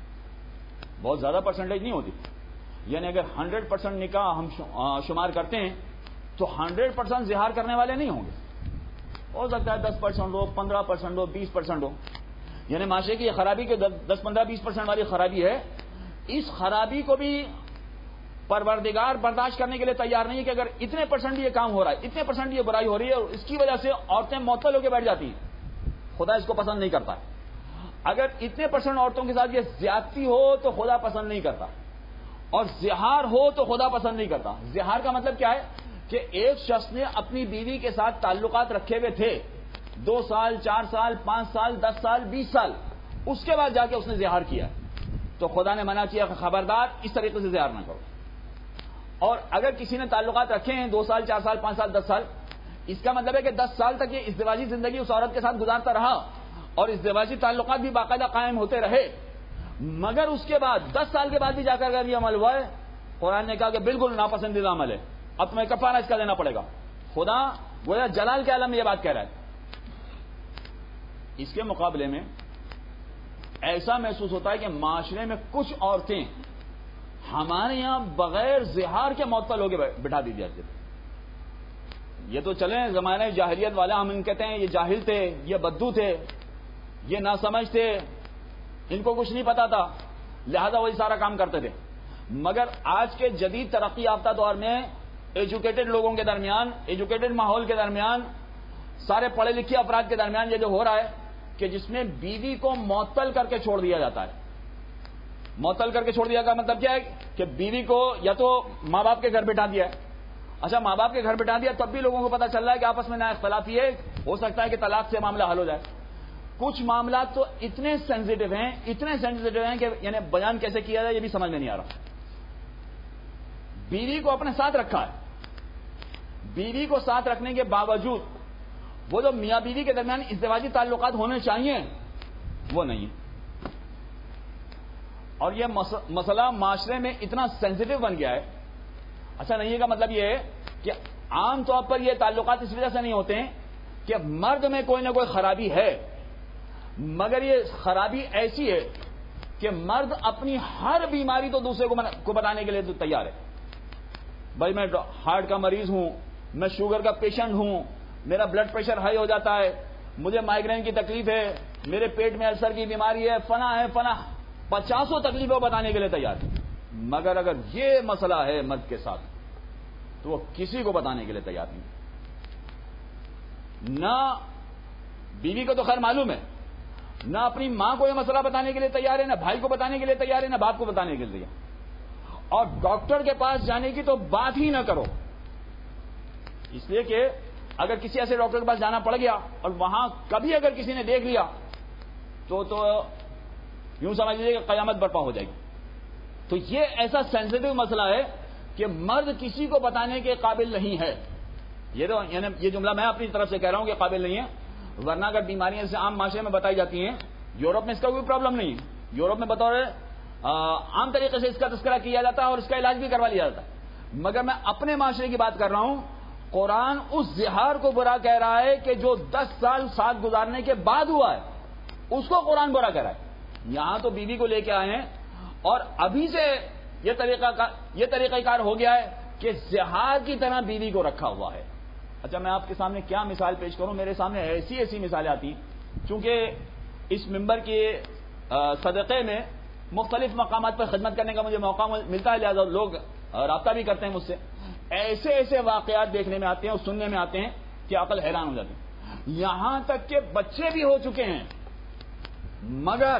بہت زیادہ پرسنٹیج نہیں ہوتی. یعنی اگر 100% نکاح ہم شمار کرتے ہیں تو 100% زہار کرنے والے نہیں ہوں گے. ہو سکتا ہے 10% ہو، 15% ہو، 20% ہو. یعنی معاشرے کی یہ خرابی کہ 10, 15, 20% والی خرابی ہے. اس خرابی کو بھی پروردگار برداشت کرنے کے لیے تیار نہیں ہے کہ اگر اتنے % یہ کام ہو رہا ہے، اتنے % یہ برائی ہو رہی ہے اور اس کی وجہ سے عورتیں معطل ہو کے بیٹھ جاتی ہیں، خدا اس کو پسند نہیں کرتا. اگر اتنے % عورتوں کے ساتھ یہ زیادتی ہو تو خدا پسند نہیں کرتا، اور زہار ہو تو خدا پسند نہیں کرتا. زہار کا مطلب کیا ہے کہ ایک شخص نے اپنی بیوی کے ساتھ تعلقات رکھے ہوئے تھے 2 سال، 4 سال، 5 سال، 10 سال، 20 سال، اس کے بعد جا کے اس نے زہار کیا تو خدا نے منع کیا کہ خبردار اس طریقے سے زہار نہ کرو. اور اگر کسی نے تعلقات رکھے ہیں 2 سال، 4 سال، 5 سال، 10 سال، اس کا مطلب ہے کہ 10 سال تک یہ ازدواجی زندگی اس عورت کے ساتھ گزارتا رہا اور ازدواجی تعلقات بھی باقاعدہ قائم ہوتے رہے، مگر اس کے بعد 10 سال کے بعد بھی جا کر اگر یہ عمل ہوا ہے، قرآن نے کہا کہ بالکل ناپسندیدہ عمل ہے، اب تمہیں کفارہ اس کا دینا پڑے گا. خدا گویا جلال کے عالم میں یہ بات کہہ رہا ہے. اس کے مقابلے میں ایسا محسوس ہوتا ہے کہ معاشرے میں کچھ عورتیں ہمارے یہاں بغیر زہار کے معطل ہو کے بٹھا دی جاتی تھی. یہ تو چلیں زمانے جاہلیت والا، ہم ان کہتے ہیں یہ جاہل تھے، یہ بدو تھے، یہ ناسمجھ تھے، ان کو کچھ نہیں پتا تھا لہذا وہی سارا کام کرتے تھے. مگر آج کے جدید ترقی یافتہ دور میں ایجوکیٹڈ لوگوں کے درمیان، ایجوکیٹڈ ماحول کے درمیان، سارے پڑھے لکھے افراد کے درمیان یہ جو ہو رہا ہے کہ جس میں بیوی کو معطل کر کے چھوڑ دیا جاتا ہے. معطل کر کے چھوڑ دیا کا مطلب کیا ہے کہ بیوی کو یا تو ماں باپ کے گھر بٹھا دیا ہے. اچھا، ماں باپ کے گھر بٹھا دیا تب بھی لوگوں کو پتا چل رہا ہے کہ آپس میں نہ اختلافی ہے، ہو سکتا ہے کہ طلاق سے معاملہ حل ہو جائے. کچھ معاملات تو اتنے سینسیٹیو ہیں، اتنے سینسیٹیو ہیں کہ یعنی بیان کیسے کیا جائے یہ بھی سمجھ میں نہیں آ رہا. بیوی کو اپنے ساتھ رکھا ہے، بیوی کو ساتھ رکھنے کے باوجود وہ جو میاں بیوی کے درمیان ازدواجی تعلقات ہونے چاہیے وہ نہیں. اور یہ مسئلہ معاشرے میں اتنا سینسیٹیو بن گیا ہے. اچھا، نہیں کا مطلب یہ ہے کہ عام طور پر یہ تعلقات اس وجہ سے نہیں ہوتے ہیں کہ مرد میں کوئی نہ کوئی خرابی ہے، مگر یہ خرابی ایسی ہے کہ مرد اپنی ہر بیماری تو دوسرے کو بتانے کے لیے تو تیار ہے. بھائی میں ہارٹ کا مریض ہوں، میں شوگر کا پیشنٹ ہوں، میرا بلڈ پریشر ہائی ہو جاتا ہے، مجھے مائیگرین کی تکلیف ہے، میرے پیٹ میں السر کی بیماری ہے، فنا ہے، فنا 50 تکلیفیں بتانے کے لیے تیار ہے. مگر اگر یہ مسئلہ ہے مرد کے ساتھ تو وہ کسی کو بتانے کے لیے تیار نہیں. نہ بیوی کو تو خیر معلوم ہے، نہ اپنی ماں کو یہ مسئلہ بتانے کے لیے تیار ہے، نہ بھائی کو بتانے کے لیے تیار ہے، نہ باپ کو بتانے کے لیے. اور ڈاکٹر کے پاس جانے کی تو بات ہی نہ کرو، اس لیے کہ اگر کسی ایسے ڈاکٹر کے پاس جانا پڑ گیا اور وہاں کبھی اگر کسی نے دیکھ لیا تو یوں سمجھ لیجیے کہ قیامت برپا ہو جائے گی. تو یہ ایسا سینسیٹیو مسئلہ ہے کہ مرد کسی کو بتانے کے قابل نہیں ہے. یہ جملہ میں اپنی طرف سے کہہ رہا ہوں کہ قابل نہیں ہے، ورنہ اگر بیماریاں سے عام معاشرے میں بتائی جاتی ہیں، یورپ میں اس کا کوئی پرابلم نہیں ہے. یورپ میں بطور عام طریقے سے اس کا تذکرہ کیا جاتا ہے اور اس کا علاج بھی کروا لیا جاتا ہے. مگر میں اپنے معاشرے کی بات کر رہا ہوں. قرآن اس زہار کو برا کہہ رہا ہے کہ جو 10 سال ساتھ گزارنے کے بعد ہوا ہے، اس کو قرآن برا کہہ رہا ہے. یہاں تو بیوی کو لے کے آئے ہیں اور ابھی سے یہ طریقہ کار ہو گیا ہے کہ زہار کی طرح بیوی کو رکھا ہوا ہے. اچھا، میں آپ کے سامنے کیا مثال پیش کروں؟ میرے سامنے ایسی مثالیں آتی ہیں. چونکہ اس ممبر کے صدقے میں مختلف مقامات پر خدمت کرنے کا مجھے موقع ملتا ہے، لہٰذا لوگ رابطہ بھی کرتے ہیں مجھ سے. ایسے واقعات دیکھنے میں آتے ہیں اور سننے میں آتے ہیں کہ عقل حیران ہو جاتی ہے. یہاں تک کہ بچے بھی ہو چکے ہیں، مگر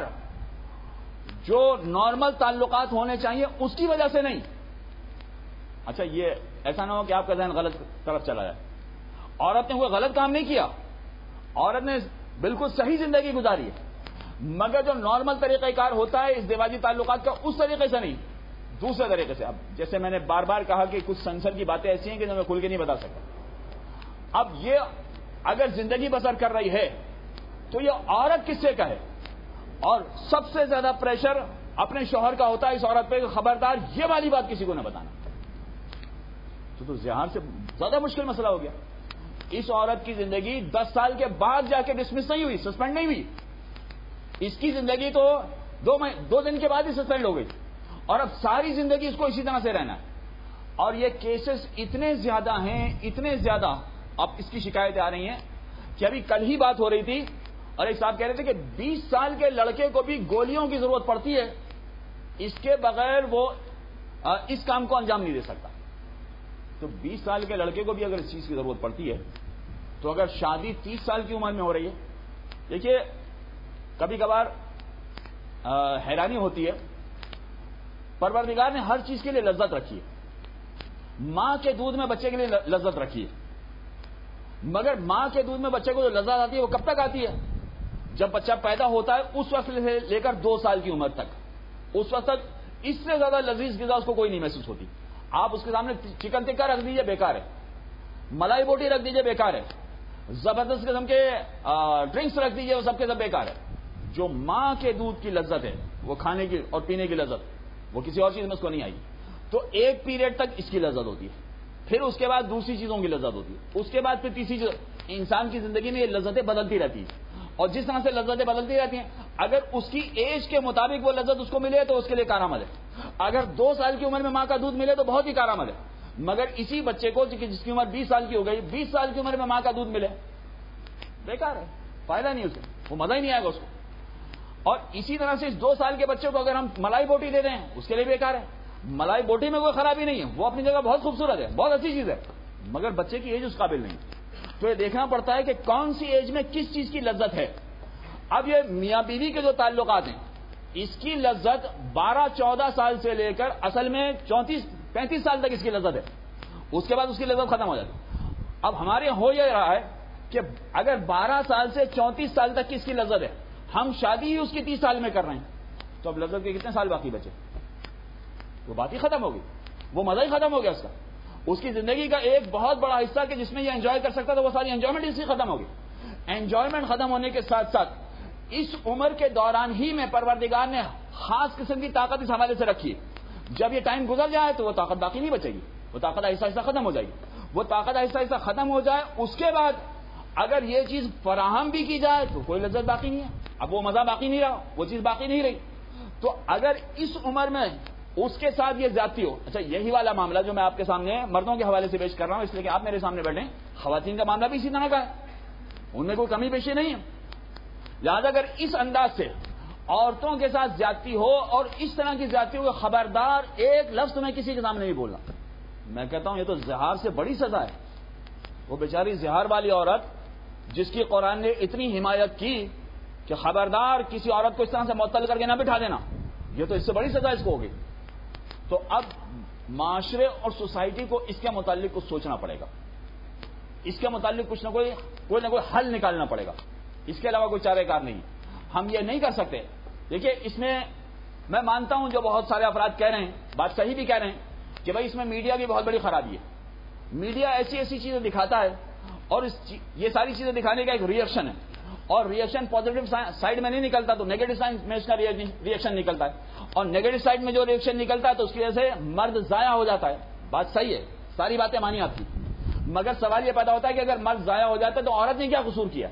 جو نارمل تعلقات ہونے چاہیے اس کی وجہ سے نہیں. اچھا، یہ ایسا نہ ہو کہ آپ کا ذہن غلط طرف چلا جائے. عورت نے کوئی غلط کام نہیں کیا، عورت نے بالکل صحیح زندگی گزاری ہے، مگر جو نارمل طریقہ کار ہوتا ہے اس ازدواجی تعلقات کا، اس طریقے سے نہیں، دوسرے طریقے سے. اب جیسے میں نے بار بار کہا کہ کچھ سنسر کی باتیں ایسی ہیں کہ جو میں کھل کے نہیں بتا سکتا. اب یہ اگر زندگی بسر کر رہی ہے تو یہ عورت کس سے کہے؟ اور سب سے زیادہ پریشر اپنے شوہر کا ہوتا ہے اس عورت پہ کہ خبردار یہ والی بات کسی کو نہ بتانا. تو زہار سے زیادہ مشکل مسئلہ ہو گیا. اس عورت کی زندگی 10 سال کے بعد جا کے ڈسمس نہیں ہوئی، سسپینڈ نہیں ہوئی. اس کی زندگی تو 2 دن کے بعد ہی سسپینڈ ہو گئی، اور اب ساری زندگی اس کو اسی طرح سے رہنا ہے. اور یہ کیسز اتنے زیادہ ہیں، اتنے زیادہ. اب اس کی شکایتیں آ رہی ہیں کہ ابھی کل ہی بات ہو رہی تھی اور ایک صاحب کہہ رہے تھے کہ 20 سال کے لڑکے کو بھی گولیوں کی ضرورت پڑتی ہے، اس کے بغیر وہ اس کام کو انجام نہیں دے سکتا. تو 20 سال کے لڑکے کو بھی اگر اس چیز کی ضرورت پڑتی ہے تو اگر شادی 30 سال کی عمر میں ہو رہی ہے. دیکھیے، کبھی کبھار حیرانی ہوتی ہے. پروردگار نے ہر چیز کے لیے لذت رکھی ہے. ماں کے دودھ میں بچے کے لیے لذت رکھی ہے، مگر ماں کے دودھ میں بچے کو جو لذت آتی ہے وہ کب تک آتی ہے؟ جب بچہ پیدا ہوتا ہے اس وقت سے لے کر 2 سال کی عمر تک. اس وقت تک اس سے زیادہ لذیذ غذا اس کو کوئی نہیں محسوس ہوتی. آپ اس کے سامنے چکن ٹکا رکھ دیجئے، بیکار ہے. ملائی بوٹی رکھ دیجئے، بیکار ہے. زبردست قسم کے ڈرنکس رکھ دیجئے، وہ سب کے سب بیکار ہے. جو ماں کے دودھ کی لذت ہے، وہ کھانے کی اور پینے کی لذت، وہ کسی اور چیز میں اس کو نہیں آئی. تو ایک پیریڈ تک اس کی لذت ہوتی ہے، پھر اس کے بعد دوسری چیزوں کی لذت ہوتی ہے، اس کے بعد پھر تیسری چیز. انسان کی زندگی میں یہ لذتیں بدلتی رہتی ہیں، اور جس طرح سے لذتیں بدلتی رہتی ہیں، اگر اس کی ایج کے مطابق وہ لذت اس کو ملے تو اس کے لیے کارآمد ہے. اگر 2 سال کی عمر میں ماں کا دودھ ملے تو بہت ہی کارآمد ہے. مگر اسی بچے کو جس کی عمر 20 سال کی ہو گئی، 20 سال کی عمر میں ماں کا دودھ ملے، بیکار ہے، فائدہ نہیں اسے، وہ مزہ ہی نہیں آئے گا اس کو. اور اسی طرح سے اس 2 سال کے بچے کو اگر ہم ملائی بوٹی دے دیں اس کے لیے بیکار ہے. ملائی بوٹی میں کوئی خرابی نہیں ہے، وہ اپنی جگہ بہت خوبصورت ہے، بہت اچھی چیز ہے، مگر بچے کی ایج اس قابل نہیں. تو یہ دیکھنا پڑتا ہے کہ کون سی ایج میں کس چیز کی لذت ہے. اب یہ میاں بیوی کے جو تعلقات ہیں، اس کی لذت 12-14 سال سے لے کر اصل میں 34-35 سال تک اس کی لذت ہے. اس کے بعد اس کی لذت ختم ہو جاتی. اب ہمارے ہو یہ رہا ہے کہ اگر 12 سال سے 34 سال تک کی اس کی لذت ہے، ہم شادی ہی اس کی 30 سال میں کر رہے ہیں، تو اب لذت کے کتنے سال باقی بچے؟ وہ بات ہی ختم ہوگی، وہ مزہ ہی ختم ہو گیا اس کا. اس کی زندگی کا ایک بہت بڑا حصہ کہ جس میں یہ انجوائے کر سکتا تھا، وہ ساری انجوائمنٹ اس کی ختم ہوگی. انجوائمنٹ ختم ہونے کے ساتھ ساتھ اس عمر کے دوران ہی میں پروردگار نے خاص قسم کی طاقت اس حوالے سے رکھی ہے. جب یہ ٹائم گزر جائے تو وہ طاقت باقی نہیں بچے گی، وہ طاقت آہستہ آہستہ ختم ہو جائے گی. وہ طاقت آہستہ آہستہ ختم ہو جائے، اس کے بعد اگر یہ چیز فراہم بھی کی جائے تو کوئی لذت باقی نہیں ہے. اب وہ مزہ باقی نہیں رہا، وہ چیز باقی نہیں رہی. تو اگر اس عمر میں اس کے ساتھ یہ زیادتی ہو. اچھا، یہی والا معاملہ جو میں آپ کے سامنے مردوں کے حوالے سے پیش کر رہا ہوں اس لیے کہ آپ میرے سامنے بیٹھیں. خواتین کا معاملہ بھی اسی طرح کا ہے، ان میں کوئی کمی پیشی نہیں ہے. لہٰذا اگر اس انداز سے عورتوں کے ساتھ زیادتی ہو اور اس طرح کی زیادتی ہو، خبردار ایک لفظ میں کسی کے سامنے نہیں بولنا. میں کہتا ہوں یہ تو زہار سے بڑی سزا ہے. وہ بیچاری زہار والی عورت جس کی قرآن نے اتنی حمایت کی کہ خبردار کسی عورت کو اس طرح سے معطل کر کے نہ بٹھا دینا، یہ تو اس سے بڑی سزا اس کو ہوگی. تو اب معاشرے اور سوسائٹی کو اس کے متعلق کچھ سوچنا پڑے گا، اس کے متعلق کچھ نہ کوئی حل نکالنا پڑے گا. اس کے علاوہ کوئی چارہ کار نہیں. ہم یہ نہیں کر سکتے. دیکھیے، اس میں میں مانتا ہوں جو بہت سارے افراد کہہ رہے ہیں، بات صحیح بھی کہہ رہے ہیں کہ بھائی اس میں میڈیا کی بہت بڑی خرابی ہے. میڈیا ایسی ایسی چیزیں دکھاتا ہے اور یہ ساری چیزیں دکھانے کا ایک ریئیکشن ہے، اور ریئیکشن پازیٹو سائڈ میں نہیں نکلتا تو نیگیٹو سائڈ میں اس کا ریئیکشن نکلتا ہے، اور نیگیٹو سائڈ میں جو ریئیکشن نکلتا ہے تو اس کی وجہ سے مرد ضائع ہو جاتا ہے. بات صحیح ہے، ساری باتیں مانی آپ کی، مگر سوال یہ پیدا ہوتا ہے کہ اگر مرد ضائع ہو جاتا ہے تو عورت نے کیا قصور کیا؟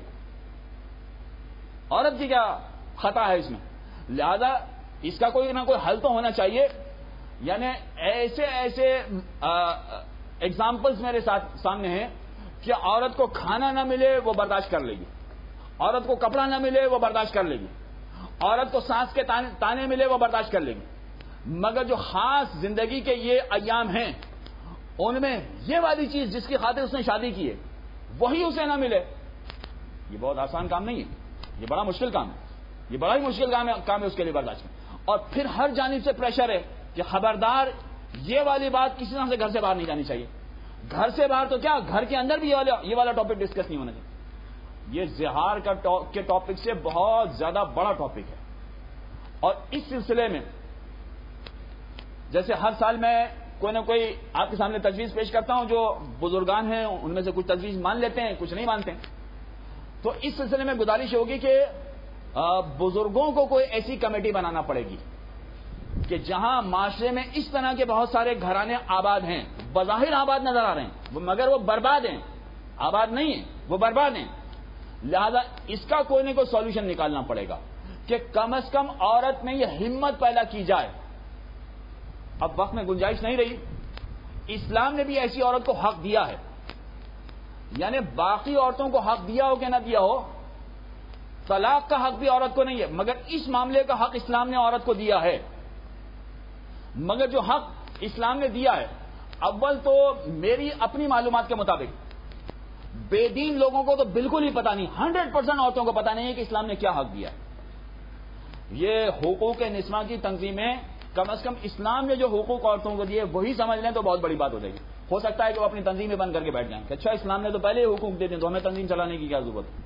عورت کی کیا خطا ہے اس میں؟ لہذا اس کا کوئی نہ کوئی حل تو ہونا چاہیے. یعنی ایسے ایسے ایگزامپلس میرے سامنے ہیں کہ عورت کو کھانا نہ ملے وہ برداشت کر لے گی، عورت کو کپڑا نہ ملے وہ برداشت کر لے گی، عورت کو سانس کے تانے ملے وہ برداشت کر لے گی، مگر جو خاص زندگی کے یہ ایام ہیں ان میں یہ والی چیز جس کی خاطر اس نے شادی کی ہے وہی اسے نہ ملے، یہ بہت آسان کام نہیں ہے، یہ بڑا مشکل کام ہے، یہ بڑا ہی مشکل کام ہے اس کے لیے برداشت. اور پھر ہر جانب سے پریشر ہے کہ خبردار یہ والی بات کسی طرح سے گھر سے باہر نہیں جانی چاہیے. گھر سے باہر تو کیا، گھر کے اندر بھی یہ والا ٹاپک ڈسکس نہیں ہونا چاہیے. یہ زہار کے ٹاپک سے بہت زیادہ بڑا ٹاپک ہے، اور اس سلسلے میں جیسے ہر سال میں کوئی نہ کوئی آپ کے سامنے تجویز پیش کرتا ہوں، جو بزرگان ہیں ان میں سے کچھ تجویز مان لیتے ہیں، کچھ نہیں مانتے. تو اس سلسلے میں گزارش ہوگی کہ بزرگوں کو کوئی ایسی کمیٹی بنانا پڑے گی کہ جہاں معاشرے میں اس طرح کے بہت سارے گھرانے آباد ہیں، بظاہر آباد نظر آ رہے ہیں مگر وہ برباد ہیں، آباد نہیں ہیں، وہ برباد ہیں. لہذا اس کا کوئی نہ کوئی سولوشن نکالنا پڑے گا کہ کم از کم عورت میں یہ ہمت پیدا کی جائے. اب وقت میں گنجائش نہیں رہی. اسلام نے بھی ایسی عورت کو حق دیا ہے، یعنی باقی عورتوں کو حق دیا ہو کہ نہ دیا ہو، طلاق کا حق بھی عورت کو نہیں ہے، مگر اس معاملے کا حق اسلام نے عورت کو دیا ہے. مگر جو حق اسلام نے دیا ہے، اول تو میری اپنی معلومات کے مطابق بے دین لوگوں کو تو بالکل ہی پتا نہیں، 100% عورتوں کو پتا نہیں ہے کہ اسلام نے کیا حق دیا ہے. یہ حقوق نسواں کی تنظیمیں کم از کم اسلام نے جو حقوق عورتوں کو دیے وہی سمجھ لیں تو بہت بڑی بات ہو جائے گی. ہو سکتا ہے کہ وہ اپنی تنظیمیں بند کر کے بیٹھ جائیں کہ اچھا اسلام نے تو پہلے ہی حقوق دے دیں تو ہمیں تنظیم چلانے کی کیا ضرورت ہے.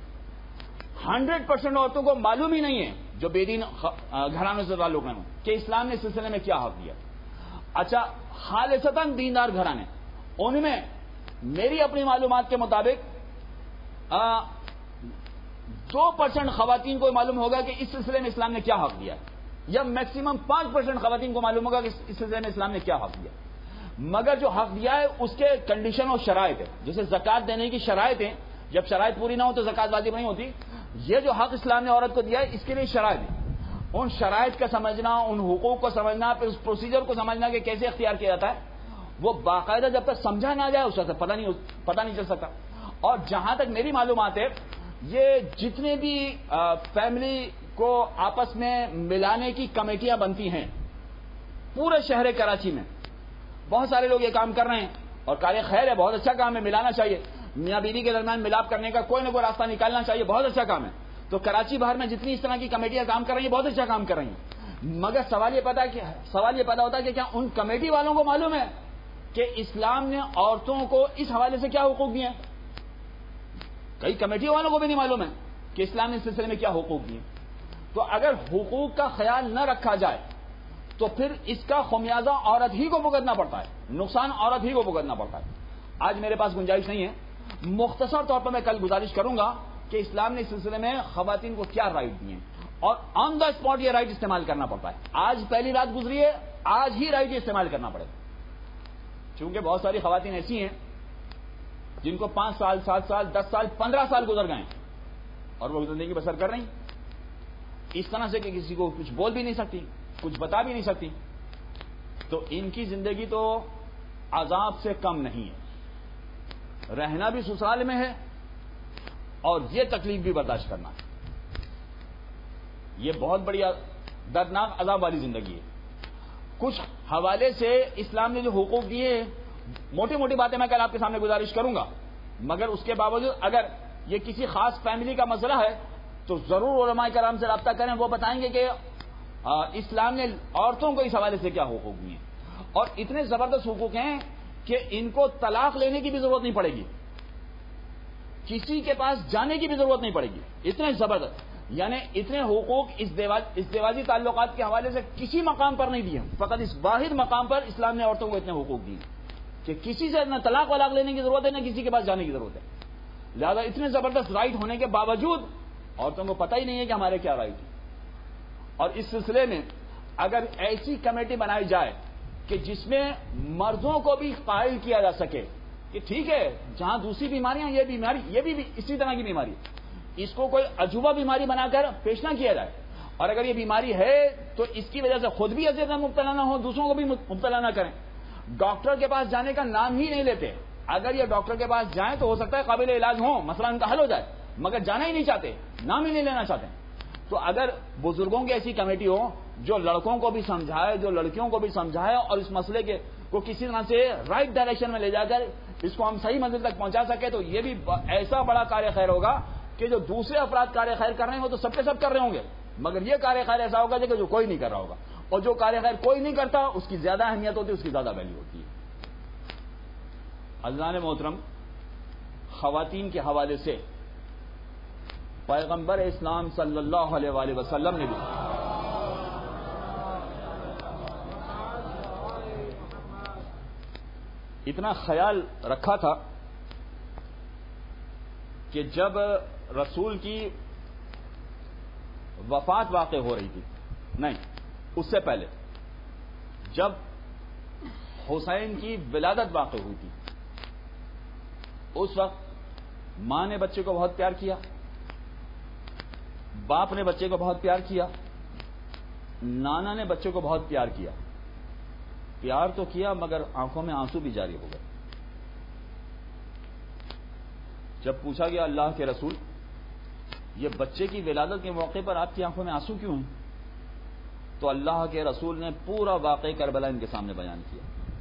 100% عورتوں کو معلوم ہی نہیں ہے جو بے دین گھرانوں سے تعلق ہیں کہ اسلام نے اس سلسلے میں کیا حق دیا. اچھا خالصتاً دیندار گھرانے، ان میں میری اپنی معلومات کے مطابق 2% خواتین کو معلوم ہوگا کہ اس سلسلے میں اسلام نے کیا حق دیا، یا میکسیمم 5% خواتین کو معلوم ہوگا کہ اس سلسلے میں اسلام نے کیا حق دیا. مگر جو حق دیا ہے اس کے کنڈیشن اور شرائط ہے، جیسے زکوٰۃ دینے کی شرائط ہیں، جب شرائط پوری نہ ہو تو زکوٰۃ واجب نہیں ہوتی. یہ جو حق اسلام نے عورت کو دیا ہے اس کے لیے شرائط ہے. ان شرائط کا سمجھنا، ان حقوق کو سمجھنا، پھر اس پروسیجر کو سمجھنا کہ کیسے اختیار کیا جاتا ہے، وہ باقاعدہ جب تک سمجھا نہ جائے اس وقت پتہ نہیں چل سکتا. اور جہاں تک میری معلومات ہے، یہ جتنے بھی فیملی کو آپس میں ملانے کی کمیٹیاں بنتی ہیں پورے شہر کراچی میں، بہت سارے لوگ یہ کام کر رہے ہیں اور کار خیر ہے، بہت اچھا کام ہے، ملانا چاہیے. میاں بیوی کے درمیان ملاپ کرنے کا کوئی نہ کوئی راستہ نکالنا چاہیے، بہت اچھا کام ہے. تو کراچی بھر میں جتنی اس طرح کی کمیٹیاں کام کر رہی ہیں بہت اچھا کام کر رہی ہیں. مگر سوال یہ پیدا ہوتا ہے کہ کیا ان کمیٹی والوں کو معلوم ہے کہ اسلام نے عورتوں کو اس حوالے سے کیا حقوق دیے ہیں؟ کئی کمیٹی والوں کو بھی نہیں معلوم ہے کہ اسلام نے اس سلسلے میں کیا حقوق دیے. تو اگر حقوق کا خیال نہ رکھا جائے تو پھر اس کا خمیازہ عورت ہی کو بھگتنا پڑتا ہے، نقصان عورت ہی کو بھگتنا پڑتا ہے. آج میرے پاس گنجائش نہیں ہے، مختصر طور پر میں کل گزارش کروں گا کہ اسلام نے اس سلسلے میں خواتین کو کیا رائٹ دیے اور آن دا اسپاٹ یہ رائٹ استعمال کرنا پڑتا ہے. آج پہلی رات گزری ہے، آج ہی رائٹ یہ استعمال کرنا پڑے گا. چونکہ بہت ساری خواتین ایسی ہیں جن کو 5 سال 7 سال 10 سال 15 سال گزر گئے اور وہ زندگی بسر کر رہی اس طرح سے کہ کسی کو کچھ بول بھی نہیں سکتی، کچھ بتا بھی نہیں سکتی. تو ان کی زندگی تو عذاب سے کم نہیں ہے، رہنا بھی سسرال میں ہے اور یہ تکلیف بھی برداشت کرنا ہے. یہ بہت بڑی دردناک عذاب والی زندگی ہے. کچھ حوالے سے اسلام نے جو حقوق دیے، موٹی موٹی باتیں میں کل آپ کے سامنے گزارش کروں گا، مگر اس کے باوجود اگر یہ کسی خاص فیملی کا مسئلہ ہے تو ضرور علماء کرام سے رابطہ کریں، وہ بتائیں گے کہ اسلام نے عورتوں کو اس حوالے سے کیا حقوق دیے. اور اتنے زبردست حقوق ہیں کہ ان کو طلاق لینے کی بھی ضرورت نہیں پڑے گی، کسی کے پاس جانے کی بھی ضرورت نہیں پڑے گی. اتنے زبردست یعنی اتنے حقوق ازدواجی تعلقات کے حوالے سے کسی مقام پر نہیں دیے، فقط اس واحد مقام پر اسلام نے عورتوں کو اتنے حقوق دیے کہ کسی سے نہ طلاق ولاق لینے کی ضرورت ہے نہ کسی کے پاس جانے کی ضرورت ہے. لہذا اتنے زبردست رائٹ ہونے کے باوجود عورتوں کو پتہ ہی نہیں ہے کہ ہمارے کیا رائٹ ہیں. اور اس سلسلے میں اگر ایسی کمیٹی بنائی جائے کہ جس میں مردوں کو بھی قائل کیا جا سکے کہ ٹھیک ہے جہاں دوسری بیماریاں یہ بھی اسی طرح کی بیماری ہے، اس کو کوئی عجوبہ بیماری بنا کر پیش نہ کیا جائے، اور اگر یہ بیماری ہے تو اس کی وجہ سے خود بھی اذیت میں مبتلا نہ ہو، دوسروں کو بھی مبتلا نہ کریں. ڈاکٹر کے پاس جانے کا نام ہی نہیں لیتے. اگر یہ ڈاکٹر کے پاس جائیں تو ہو سکتا ہے قابل علاج ہوں، مسئلہ ان کا حل ہو جائے، مگر جانا ہی نہیں چاہتے، نام ہی نہیں لینا چاہتے. تو اگر بزرگوں کی ایسی کمیٹی ہو جو لڑکوں کو بھی سمجھائے، جو لڑکیوں کو بھی سمجھائے، اور اس مسئلے کو کسی طرح سے رائٹ ڈائریکشن میں لے جا کر اس کو ہم صحیح منزل تک پہنچا سکے، تو یہ بھی ایسا بڑا کاریہ خیر ہوگا کہ جو دوسرے افراد کاریہ خیر کر رہے ہیں وہ تو سب کے سب کر رہے ہوں گے، مگر یہ کاریہ خیر ایسا ہوگا کہ جو کوئی نہیں کر رہا ہوگا، اور جو کاریہ خیر کوئی نہیں کرتا اس کی زیادہ اہمیت ہوتی ہے، اس کی زیادہ ویلیو ہوتی ہے. عزیزان محترم، خواتین کے حوالے سے پیغمبر اسلام صلی اللہ علیہ وآلہ وسلم نے بھی اتنا خیال رکھا تھا کہ جب رسول کی وفات واقع ہو رہی تھی، نہیں اس سے پہلے جب حسین کی ولادت واقع ہوئی تھی، اس وقت ماں نے بچے کو بہت پیار کیا، باپ نے بچے کو بہت پیار کیا، نانا نے بچے کو بہت پیار کیا. پیار تو کیا مگر آنکھوں میں آنسو بھی جاری ہو گئے. جب پوچھا گیا اللہ کے رسول یہ بچے کی ولادت کے موقع پر آپ کی آنکھوں میں آنسو کیوں ہیں، تو اللہ کے رسول نے پورا واقعہ کربلا ان کے سامنے بیان کیا.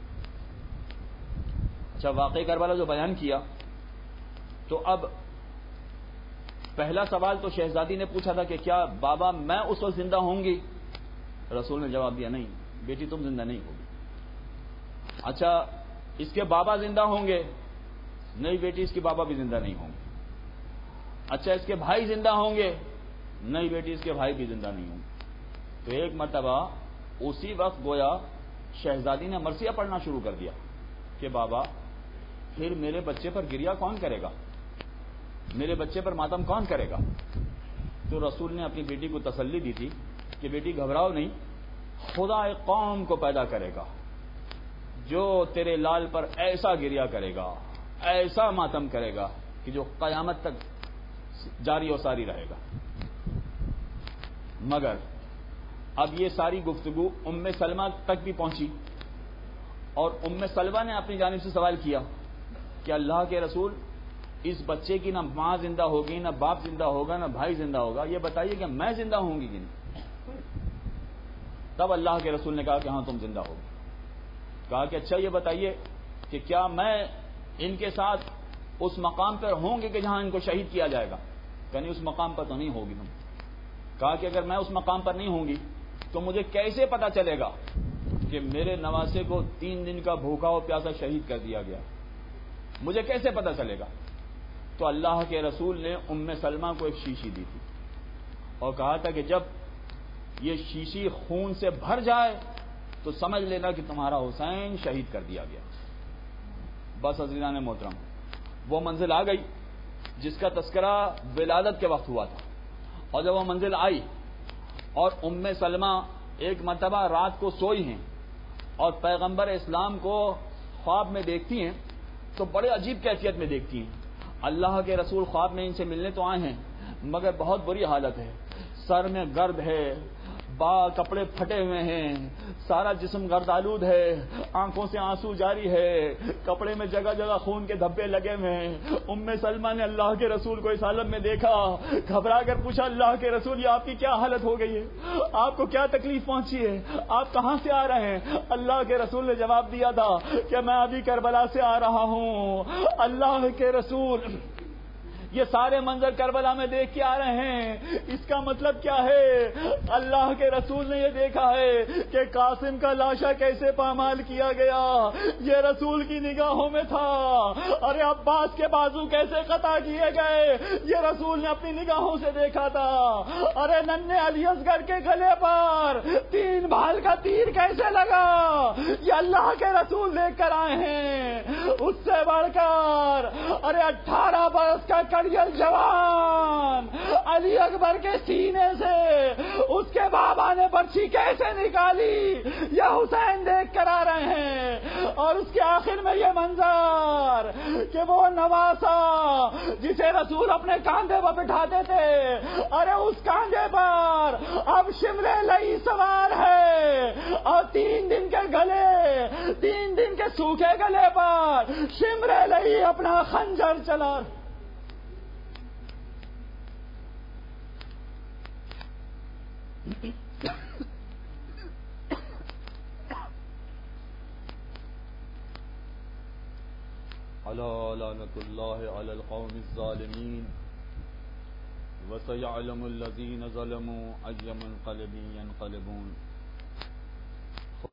اچھا، واقعہ کربلا جو بیان کیا تو اب پہلا سوال تو شہزادی نے پوچھا تھا کہ کیا بابا میں اس وقت زندہ ہوں گی؟ رسول نے جواب دیا نہیں بیٹی تم زندہ نہیں ہوگی. اچھا، اس کے بابا زندہ ہوں گے؟ نہیں بیٹی اس کے بابا بھی زندہ نہیں ہوں گے. اچھا، اس کے بھائی زندہ ہوں گے؟ نہیں بیٹی اس کے بھائی بھی زندہ نہیں ہوں گے. تو ایک مرتبہ اسی وقت گویا شہزادی نے مرثیہ پڑھنا شروع کر دیا کہ بابا پھر میرے بچے پر گریا کون کرے گا، میرے بچے پر ماتم کون کرے گا؟ تو رسول نے اپنی بیٹی کو تسلی دی تھی کہ بیٹی گھبراؤ نہیں، خدا ایک قوم کو پیدا کرے گا جو تیرے لال پر ایسا گریا کرے گا، ایسا ماتم کرے گا کہ جو قیامت تک جاری و ساری رہے گا. مگر اب یہ ساری گفتگو ام سلمہ تک بھی پہنچی، اور ام سلمہ نے اپنی جانب سے سوال کیا کہ اللہ کے رسول اس بچے کی نہ ماں زندہ ہوگی، نہ باپ زندہ ہوگا، نہ بھائی زندہ ہوگا، یہ بتائیے کہ میں زندہ ہوں گی کہ نہیں؟ تب اللہ کے رسول نے کہا کہ ہاں تم زندہ ہوگی. کہا کہ اچھا یہ بتائیے کہ کیا میں ان کے ساتھ اس مقام پر ہوں گے کہ جہاں ان کو شہید کیا جائے گا؟ کہ نہیں اس مقام پر تو نہیں ہوگی تم. کہا کہ اگر میں اس مقام پر نہیں ہوں گی تو مجھے کیسے پتا چلے گا کہ میرے نواسے کو 3 دن کا بھوکا و پیاسا شہید کر دیا گیا؟ مجھے کیسے پتا چلے گا؟ تو اللہ کے رسول نے ام سلمہ کو ایک شیشی دی تھی اور کہا تھا کہ جب یہ شیشی خون سے بھر جائے تو سمجھ لینا کہ تمہارا حسین شہید کر دیا گیا. بس عزیزان محترم، وہ منزل آ گئی جس کا تذکرہ ولادت کے وقت ہوا تھا. اور جب وہ منزل آئی اور ام سلمہ ایک مرتبہ رات کو سوئی ہیں اور پیغمبر اسلام کو خواب میں دیکھتی ہیں تو بڑے عجیب کیفیت میں دیکھتی ہیں. اللہ کے رسول خواب میں ان سے ملنے تو آئے ہیں مگر بہت بری حالت ہے، سر میں گرد ہے، کپڑے پھٹے ہوئے ہیں، سارا جسم گرد آلود ہے، آنکھوں سے آنسو جاری ہے، کپڑے میں جگہ جگہ خون کے دھبے لگے ہوئے ہیں. ام سلمہ نے اللہ کے رسول کو اس حالت میں دیکھا، گھبرا کر پوچھا اللہ کے رسول یہ آپ کی کیا حالت ہو گئی ہے، آپ کو کیا تکلیف پہنچی ہے، آپ کہاں سے آ رہے ہیں؟ اللہ کے رسول نے جواب دیا تھا کہ میں ابھی کربلا سے آ رہا ہوں. اللہ کے رسول یہ سارے منظر کربلا میں دیکھ کے آ رہے ہیں. اس کا مطلب کیا ہے؟ اللہ کے رسول نے یہ دیکھا ہے کہ قاسم کا لاشا کیسے پامال کیا گیا، یہ رسول کی نگاہوں میں تھا. ارے عباس کے بازو کیسے قطع کیے گئے، یہ رسول نے اپنی نگاہوں سے دیکھا تھا. ارے ننھے علی اصغر کے گلے پر 3 بھال کا تیر کیسے لگا، یہ اللہ کے رسول دیکھ کر آئے ہیں. اس سے بڑھ کر ارے 18 برس کا کڑیل جوان علی اکبر کے سینے سے اس کے بابا نے برچھی کیسے نکالی، یہ حسین دیکھ کر آ رہے ہیں. اور اس کے آخر میں یہ منظر کہ وہ نواسا جسے رسول اپنے کاندھے پر بٹھاتے تھے، ارے اس کاندھے پر اب شمر لئی سوار ہے اور 3 دن کے گلے، 3 دن کے سوکھے گلے پر شمر لئی اپنا خنجر چلا. ألا لعنة الله على القوم الظالمين وسيعلم الذين ظلموا أي منقلب ينقلبون.